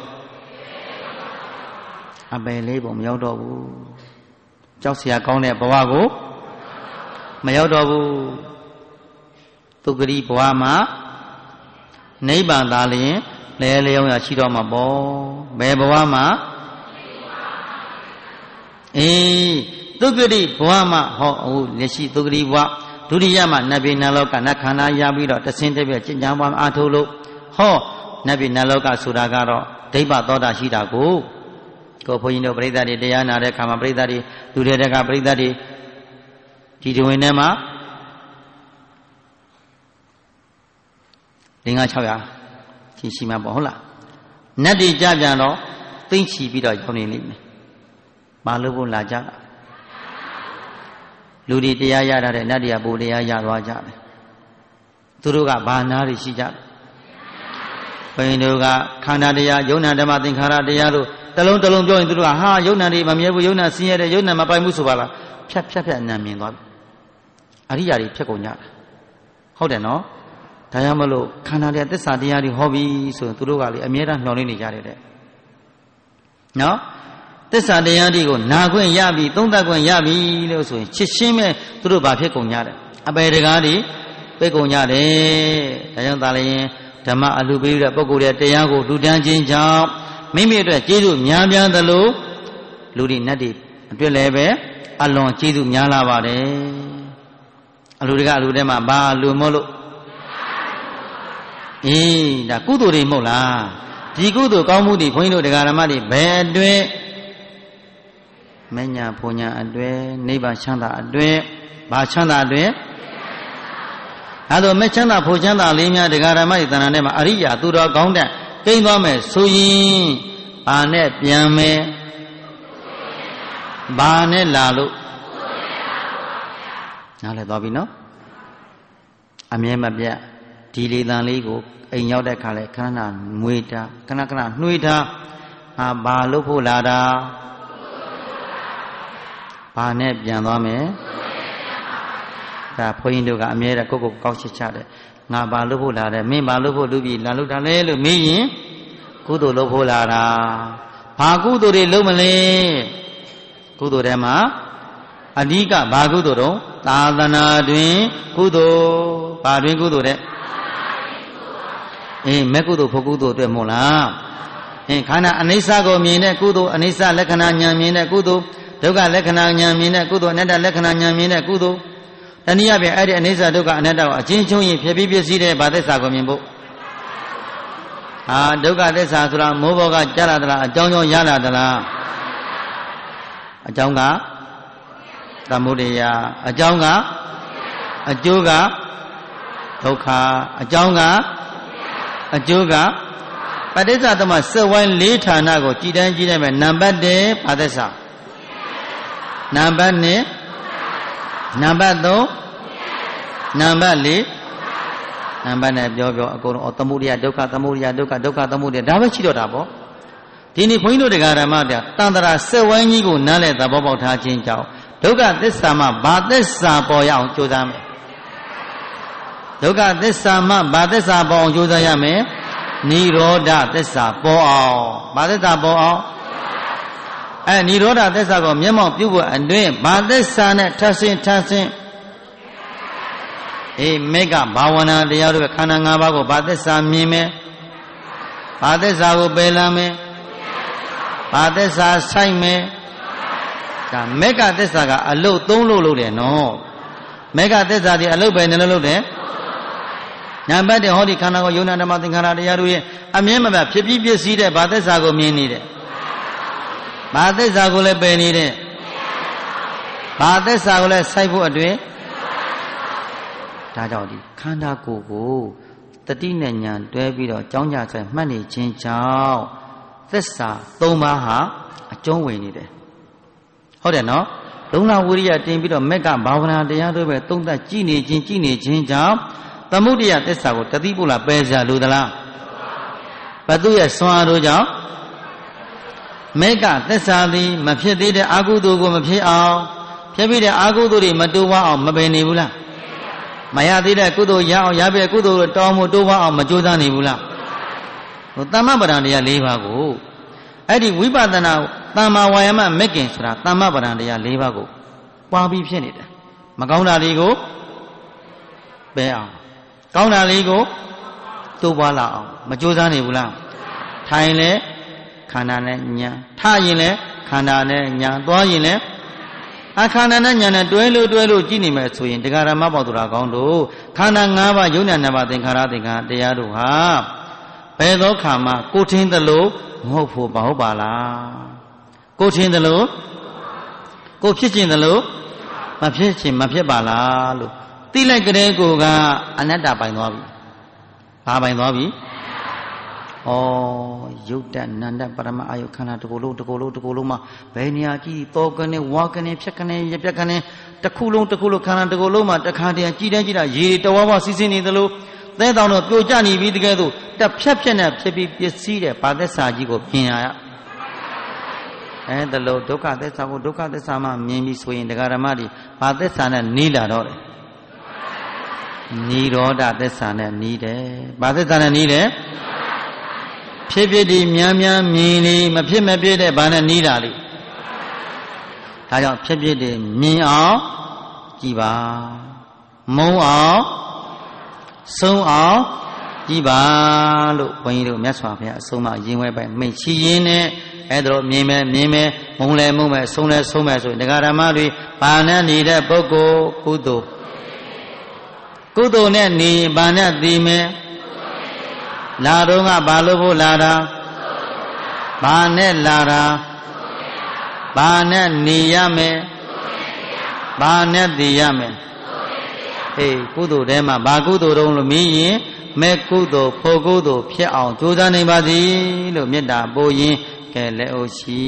အပယ်လေးပုံမရောက်တော့ဘူးကြောက်เสียကောင်းတဲ့ဘဝကိုမရောက်တော့ဘူးသူဂရိဘဝမှာနိဗ္ဗာန်သာလျင်လဲလျောင်းရရှိတော့မှာပေါ့ဘယ်ဘဝမှာအေးသုဂတိဘဝမှာဟောလက်ရှိသုဂတိဘဝဒုတိယမှာနတ်ပြည်နတ်လောကနတ်ခန္ဓာရပြီးတော့တဆင်းတပြည့်ကျင့်ကြံပွားအားထုတ်လို့ဟောနတ်ပြည်နတ်လောကဆိုတာကတော့ဒိဗ္ဗသောတာရှိတာကိုဘုန်းကြီးတို့ပရိသတ်တွေတရားနာတဲ့ခါမှာပရိသတ်တွေလူတွေကပရိသတ်တွေဒီတဝင်ထဲမှာ500-600ရှိမှာပေါ့ဟုတ်လားနတ်တွေကြပြန်တော့သိမ့်ချီပြီးတော့ရောက်နေလိမ့်မယ်မလို့ဖို့လာကြတာလူတွေတရားရတာတဲ့နတ်တွေကပိုတရားရသွားကြတယ်သူတို့ကဘာနာတွေရှိကြတယ်ဘုန်းကြီးတို့ကခန္ဓာတရားယုံနာဓမ္မသင်္ခါရတရားတို့တလုံးပြောရင်သူတို့ကဟာယုံနာတွေမမြဲဘူးယုံနာဆင်းရဲတယ်ယုံနာမပိုင်ဘူးဆိုပါလားဖြတ်နာမြင်သွားပြီအရိယာတွေဖြတ်ကုန်ကြတာဟုတ်တယ်နော်ဒါကြောင့်မလို့ခန္ဓာတရားသစ္စာတရားတွေဟောပြီးဆိုရင်သူတို့ကလေအမြဲတမ်းမျှော်လင့်နေကြတယ်တဲ့နော်သစ္စာတရားတွေကိုနာခွင့်ရပြီသုံးသပ်ခွင့်ရပြီလို့ဆိုရင်ချစ်ရှင်းမဲ့သူတို့ဘာဖြစ်ကုန်ကြတယ်အပေတကားတွေပိတ်ကုန်ကြတယ်ဒါကြောင့်သာလျှင်ဓမ္မအလှပေးတဲ့ပုဂ္ဂိုလ်ရဲ့တရားကိုလူတန်းခြင်းကြောင့်မိမိအတွက်ကျေးဇူးများပြားသလိုလူတွေနတ်တွေအတွက်လည်းပဲအလွန်ကျေးဇူးများလာပါတယ်အလူတွေကအလူထဲမှာဘာလူမို့လို့ဒါကုသိုလ်တွေမဟုတ်လားဒီကုသိုလ်ကောင်းမှုတွေဘုန်းကြီးတို့တရားဓမ္မတွေဘယ်အတွက်မညာဘုံညာအတွက်နိဗ္ဗာန်ချမ်းသာအတွက်ဘာချမ်းသာအတွက်အဲဒါမဲ့ချမ်းသာဖို့ချမ်းသာလေးများတရားဓမ္မတွေတဏ္ဍာထဲမှာအရိယာသူတော်ကောင်းတဲ့ကိန်းသွားမယ်ဆိုရင်ဘာနဲ့ပြန်မယ်ဘာနဲ့လာလို့နားလည်သွားပြီနော်အမြဲမပြတ်ဒီလေတန်လေးကိုအိမ်ရောက်တဲ့ခါလဲခဏမွေးတာခဏနှွေးတာဘာလို့ဖို့လာတာဘာနဲ့ပြန်သွားမယ်ဒါဘုန်းကြီးတို့ကအမြဲတည်းကိုကောက်ချစ်ချတယ်ငါဘာလို့ဖို့လာတယ်မင်းဘာလို့ဖို့လူပြီးလာလို့တာလဲလို့မေးရင်ကုသိုလ်လုပ်ဖို့လာတာဘာကုသိုလ်တွေလုပ်မလဲကုသိုလ်ထဲမှာအဓိကဘာကုသိုလ်တော့သာသနာတွင်ကုသိုလ်ဘာတွင်ကုသိုလ်တဲ့မဲ့ကုသိုလ်ဖို့ကုသိုလ်အတွက်မဟုတ်လားခန္ဓာအနိစ္စကိုမြင်တဲ့ကုသိုလ်အနိစ္စလက္ခဏာဉာဏ်မြင်တဲ့ကုသိုလ်ဒုက္ခလက္ခဏာဉာဏ်မြင်တဲ့ကုသိုလ်အနတ္တလက္ခဏာဉာဏ်မြင်တဲ့ကုသိုလ်တနည်းအားဖြင့်အဲ့ဒီအနိစ္စဒုက္ခအနတ္တကိုအချင်းချင်းရင်ဖြစ်ပြီးပြည့်စည်တဲ့ဘာသစ္စာကိုမြင်ဖို့ဒုက္ခသစ္စာဆိုတာမိုးဘောကကြားလာသလားအကြောင်းကြောင့်ရလာသလားအကြောင်းကသမုဒယအကြောင်းကအကျိုးကဒုက္ခအကြောင်းကအကျိုးကပဋိစ္စသမစက်ဝိုင်း၄ဌာနကိုကြည်တန်းကြည့်နိုင်မယ်နံပါတ်1ဘာသစ္စာနံပါတ်2နံပါတ်3နံပါတ်4နံပါတ်နဲ့ပြောအကုန်လုံးသမုဒယဒုက္ခသမုဒယဒုက္ခဒုက္ခသမုဒယဒါပဲရှိတော့တာပေါ့ဒီနေ့ဘုန်းကြီးတို့တရားဓမ္မပြတန်တရာစက်ဝိုင်းကြီးကိုနားလဲသဘောပေါက်ထားခြင်းကြောင့်ဒုက္ခသစ္စာမှာဘာသစ္စာပေါ်ရအောင်ကြိုးစားမယ်ဒုက္ခသစ္စာမှာဘာသစ္စာပေါ်အောင်ကြိုးစားရမယ်နိရောဓသစ္စာပေါ်အောင်ဘာသစ္စာပေါ်အောင်နိရောဓသစ္စာကိုမျက်မှောက်ပြုဖို့အတွင်းဘာသစ္စာနဲ့ထပ်ဆင်းမေကဘာဝနာတရားတို့ခန္ဓာ၅ပါးကိုဘာသစ္စာမြင်မယ်ဘာသစ္စာကိုပယ်လမ်းမယ်ဘာသစ္စာဆိုင်မယ်ဒါမေကသစ္စာကအလုတ်၃လို့လုပ်တယ်နော်မေကသစ္စာဒီအလုတ်ပဲနှလုံးလုပ်တယ်နံပါတ်1ဟောဒီခန္ဓာကိုယုံနာဓမ္မသင်္ခါရတရားတို့ရဲ့အမြဲမပြတ်ဖြစ်ပြီးပြည့်စည်တဲ့ဘာသစ္စာကိုမြင်နေတယ်ဘာသစ္စာကိုလည်းပယ်နေတဲ့ဘာသစ္စာကိုလည်းစိုက်ဖို့အတွင်ဒါကြောင့်ဒီခန္ဓာကိုယ်ကိုတတိနဲ့ဉာဏ်တွဲပြီးတော့ကြောင်းကြဆိုင်မှတ်နေခြင်းကြောင့်သစ္စာ၃ပါးဟာအကျုံးဝင်နေတယ်ဟုတ်တယ်နော်လုံလဝိရိယတင်ပြီးတော့မက်ကဘာဝနာတရားတို့ပဲသုံးသပ်ကြည်နေခြင်းကြောင့်သမုဒယသစ္စာကိုတတိပုလပယ်စရာလိုသလားဘသူရဲ့ဆွမ်းအားတို့ကြောင့်မေကသစ္စာသည်မဖြစ်သေးတဲ့အာဟုတုကိုမဖြစ်အောင်ဖြစ်ပြီးတဲ့အာဟုတုတွေမတိုးဝအောင်မပယ်နေဘူးလားမရသေးတဲ့ကုသိုလ်ရအောင်ရပြီကုသိုလ်တောင်းမှုတိုးဝအောင်မကြိုးစားနေဘူးလားသမ္မပဒံတရား၄ပါးကိုအဲ့ဒီဝိပဿနာသမ္မာဝါယာမမက်ကင်ဆိုတာသမ္မပဒံတရား၄ပါးကိုပွားပြီးဖြစ်နေတယ်မကောင်းတာလေးကိုပယ်အောင်ကောင်းတာလေးကိုတိုးပွားလာအောင်မကြိုးစားနေဘူးလားထိုင်လဲခန္ဓာနဲ့ညာထရင်လဲခန္ဓာနဲ့ညာသွားရင်လဲအခန္ဓာနဲ့ညာနဲ့တွဲလို့ကြည့်နေမယ်ဆိုရင်တရားဓမ္မပေါသူတော်ကောင်းတို့ခန္ဓာ၅ပါးယုံနာ၅ပါးသင်္ခါရသင်္ခါရတရားတို့ဟာဘယ်သောခါမှကိုထင်းသလိုမဟုတ်ဖို့မဟုတ်ပါလားကိုထင်းသလိုကိုဖြစ်ခြင်းသလိုမဖြစ်ခြင်းမဖြစ်ပါလားလို့သိလိုက်ကလေးကိုကအနတ္တပိုင်သွားပြီဘာပိုင်သွားပြီဩယုတ်တနန္တပရမအာယုခန္ဓာတကူလုံးမှာဘယ်နေရာကြည့်တောကနေဝါကနေဖြတ်ကနေရပြက်ကနေတစ်ခုလုံးခန္ဓာတကူလုံးမှာတစ်ခါတည်းကြည်တာရေတဝါစီးနေသလိုသဲတောင်တော့ပြိုကျနေပြီတကယ်ဆိုတက်ဖြတ်နဲ့ဖြစ်ပြီးပစ္စည်းတဲ့ဘာသက်စာကြီးကိုပြင်ရဒါလို့ဒုက္ခသစ္စာကိုဒုက္ခသစ္စာမှမြင်ပြီးဆိုရင်တရားဓမ္မတွေဘာသစ္စာနဲ့နီးလာတော့တယ်နိရောဓသစ္စာနဲ့နီးတယ်ဘာသစ္စာနဲ့နီးတယ်ဖြစ်ဒီများမြင်လေမဖြစ်မဖြစ်တဲ့ဘာနဲ့နီးလာလေဒါကြောင့်ဖြစ်တွေမြင်အောင်ကြည်ပါမုံအောင်ဆုံးအောင်ကြည်ပါလို့ဘုန်းကြီးတို့မြတ်စွာဘုရားအဆုံးအမရင်ဝဲပိုင်မိတ်ချီရင်းနဲ့အဲ့ဒါမြင်မယ်မုံလဲမယ်ဆုံးမယ်ဆိုရင်တရားဓမ္မတွေဘာနဲ့နေတဲ့ပုဂ္ဂိုလ်ကုသိုလ်နဲ့နေဘာနဲ့သိမယ်လာတော့ကဘာလို့ဖို့လာတာဘာနဲ့လာတာဘာနဲ့နေရမယ်ဘာနဲ့သိရမယ်ကုသိုလ်ထဲမှာဘာကုသိုလ်တုံးလို့မေးရင်မဲ့ကုသိုလ်ဖို့ကုသိုလ်ဖြစ်အောင်ကြိုးစားနိုင်ပါသည်လို့မေတ္တာပို့ရင်ကဲလက်အိုရှိ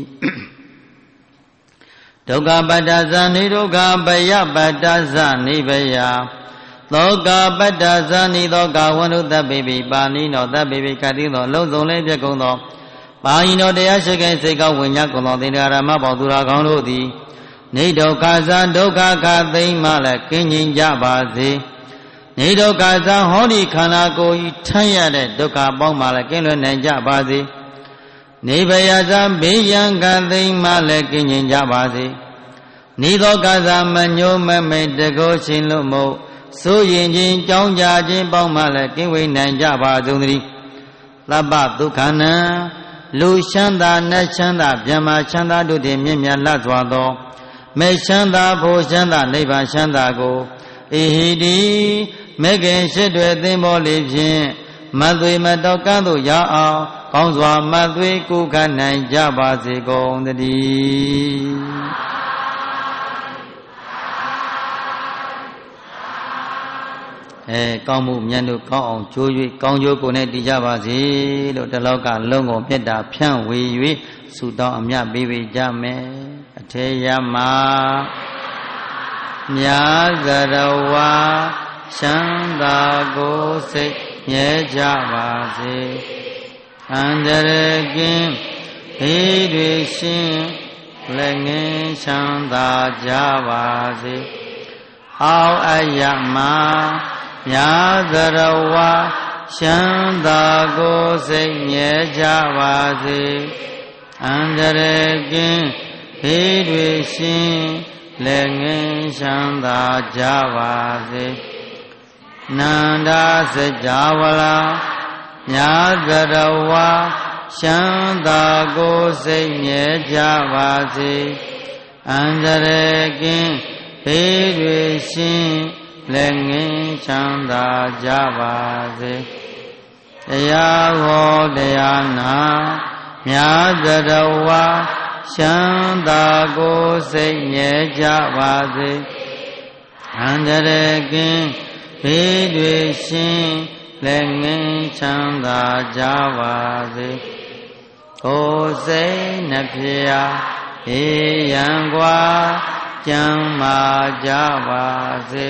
ဒုက္ခပတ္တဇာနိဒုက္ခပယပတ္တဇာနိဗယသောကပတ္တဇာနိသောကဝန္တုတ္တပိပိပါဏိနောတ္တပိပိကတိသောအလုံးစုံလေးပြကုန်သောပါဠိတော်တရားရှိခိုးစိတ်ကောင်းဝင်ညာကုန်သောသင်္ဃာရမပေါသူတော်ကောင်းတို့သည်နေဒုက္ခဇာဒုက္ခခသိမ့်မှလည်းကင်းငြိမ်ကြပါစေနေဒုက္ခဇာဟောဒီခန္ဓာကိုယ်ဤထမ်းရတဲ့ဒုက္ခပေါင်းမှလည်းကင်းလွတ်နိုင်ကြပါစေနေဘယဇာဘေးရန်ကသိမ့်မှလည်းကင်းငြိမ်ကြပါစေနေသောကဇာမညိုမမိတ်တကောရှင်လို့မို့ဆိုရင်ချင်းကြောင်းကြခြင်းပေါင်းမှလည်းကင်းဝေးနိုင်ကြပါစုံသတည်းသဗ္ဗဒုက္ခနံလူချမ်းသာနတ်ချမ်းသာဗျမ္မာချမ်းသာတို့သည်မြင့်မြတ်လှစွာသောမေချမ်းသာဖို့ချမ်းသာနိဗ္ဗာန်ချမ်းသာကိုအေဟိတိမေခင်ရှိတွေသင်္ဘောလေးဖြင့်မသွေမတော်ကန်းသို့ရအောင်ကောင်းစွာမသွေကုခနိုင်ကြပါစေကုန်သတည်းကောင်းမှုမြတ်တို့ကောင်းအောင်ကြိုး၍ကောင်းကျိုးကိုနဲ့တည်ကြပါစေလို့တလောကလုံးကိုမေတ္တာဖြန့်ဝေ၍ဆုတောင်းအမြတ်ပေးပေးကြမယ်အထေယမမြာသရဝါချမ်းသာကိုစိတ်မြဲကြပါစေအန္တရာယ်ကင်းဘေးတွေရှင်းလက်ငင်းချမ်းသာကြပါစေအောက်အယမမြာသရဝါချမ်းသာကိုစိတ်မြဲကြပါစေအန္တရာယ်ကင်းဘေးတွေရှင်းလက်ငင်းချမ်းသာကြပါစေနန္ဒစကြဝဠာမြာသရဝါချမ်းသာကိုစိတ်မြဲကြပါစေအန္တရာယ်ကင်းဘေးတွေရှင်းလက်ငင်းချမ်းသာကြပါစေတရားဟောတရားနာမြာသရဝါချမ်းသာကိုစိတ်မြဲကြပါစေအန္တရာယ်ကင်းဘေးတွေရှင်းလက်ငင်းချမ်းသာကြပါစေကိုယ်စိတ်နှဖျားအေးရန်กว่าကျမ်းမာကြပါစေ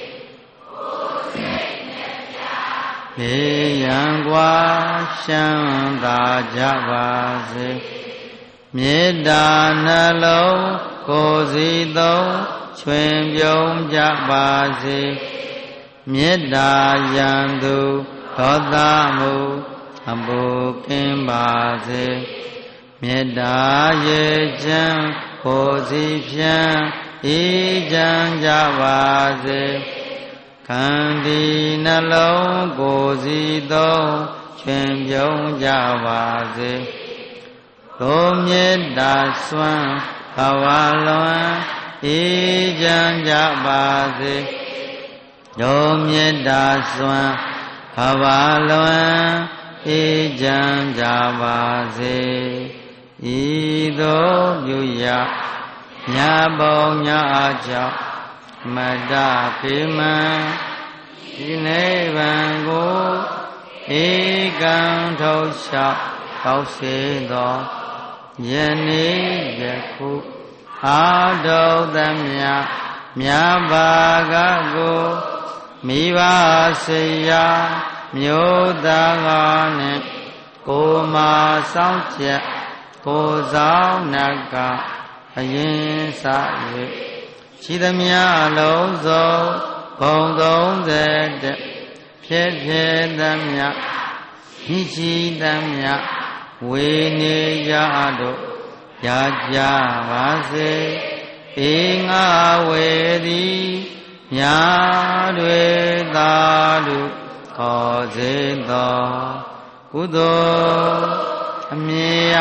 ဘေးရန်กว่าချမ်းသာကြပါစေမေတ္တာနှလုံးကိုယ်စီသုံးချွင်ပြုံးကြပါစေမေတ္တာယံသူဒေါသမှုအပူကင်းပါစေမေတ္တာရေချမ်းကိုယ်စီဖြန့်အေးချမ်းကြပါစေခန္တီနှလုံးကိုယ်စီသုံးချွင်ပြုံးကြပါစေကိုမေတ္တာစွမ်းဘဝလွန်ချမ်းကြပါစေတို့မေတ္တာစွမ်းဘဝလွန်အေးချမ်းကြပါစေဤသို့ပြုရညာပေါင်းညာအကြောင်းမတ္တဖေမံဒီနိဗ္ဗာန်ကိုဧကံထုတ်လျှောက်ပေါက်စေသောယနေ့ယခုအာတုသမြမြတ်ဘာကကိုမိဘဆေယမျိုးသားကနှင့်ကိုမာဆောင်ချက်ကိုဆောင်နကအရင်စ၍ရှိသမျှလုံးစုံဘုံ30ဖြစ်ဖြစ်သမျှရှိသမျှဝေနေကြတို့ရကြပါစေဧငါဝေသည်ညာတွေသာတုခေါ်စေသောကုသိုလ်အမြတ်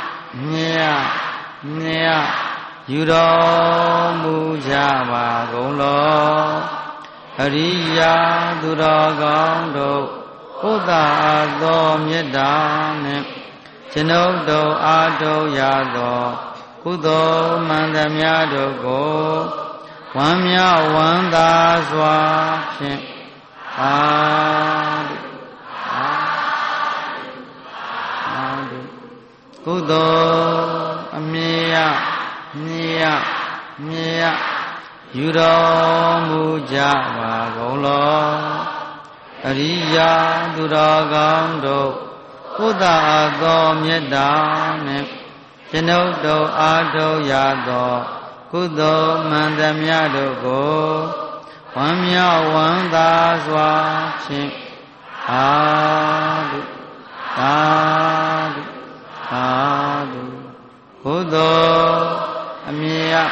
ယူတော်မူကြပါကုန်လောအရိယာသူတော်ကောင်းတို့ဥဒ္ဒါသောမေတ္တာနှင့်ကျွန်ုပ်တို့အားထုတ်ရသောကုသိုလ်မှန်သမျှတို့ကိုဝမ်းမြောက်ဝမ်းသာစွာဖြင့်အာတုကုသိုလ်အမြတ်ယူတော်မူကြပါကုန်လောအရိယာသူတော်ကောင်းတို့ဥဒ္ဒါသောမေတ္တာနှင့်ကျွန်ုပ်တို့အားထုတ်ရသောကုသိုလ်မှန်သမျှတို့ကိုဝမ်းမြောက်ဝမ်းသာစွာဖြင့်အာတုကုသိုလ်အမြတ်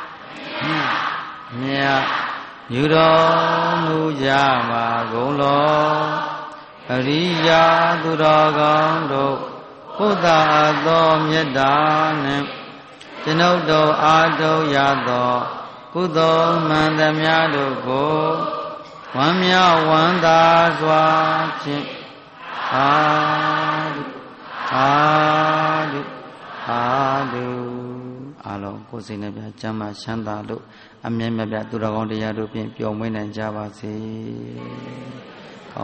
ယူတော်မူကြပါကုန်လောအရိယာသူတော်ကောင်းတို့ဥဒ္ဒါသောမေတ္တာနှင့်ကျွန်ုပ်တို့အားထုတ်ရသောကုသိုလ်မှန်သမျှတို့ကိုဝမ်းမြောက်ဝမ်းသာစွာဖြင့်အာတုအားလုံးကိုယ်စိတ်နှပြချမ်းသာချမ်းသာလို့အမြဲမြတ်သူတော်ကောင်းတရားတို့ဖြင့်ပျော်မွေးနိုင်ကြပါစေ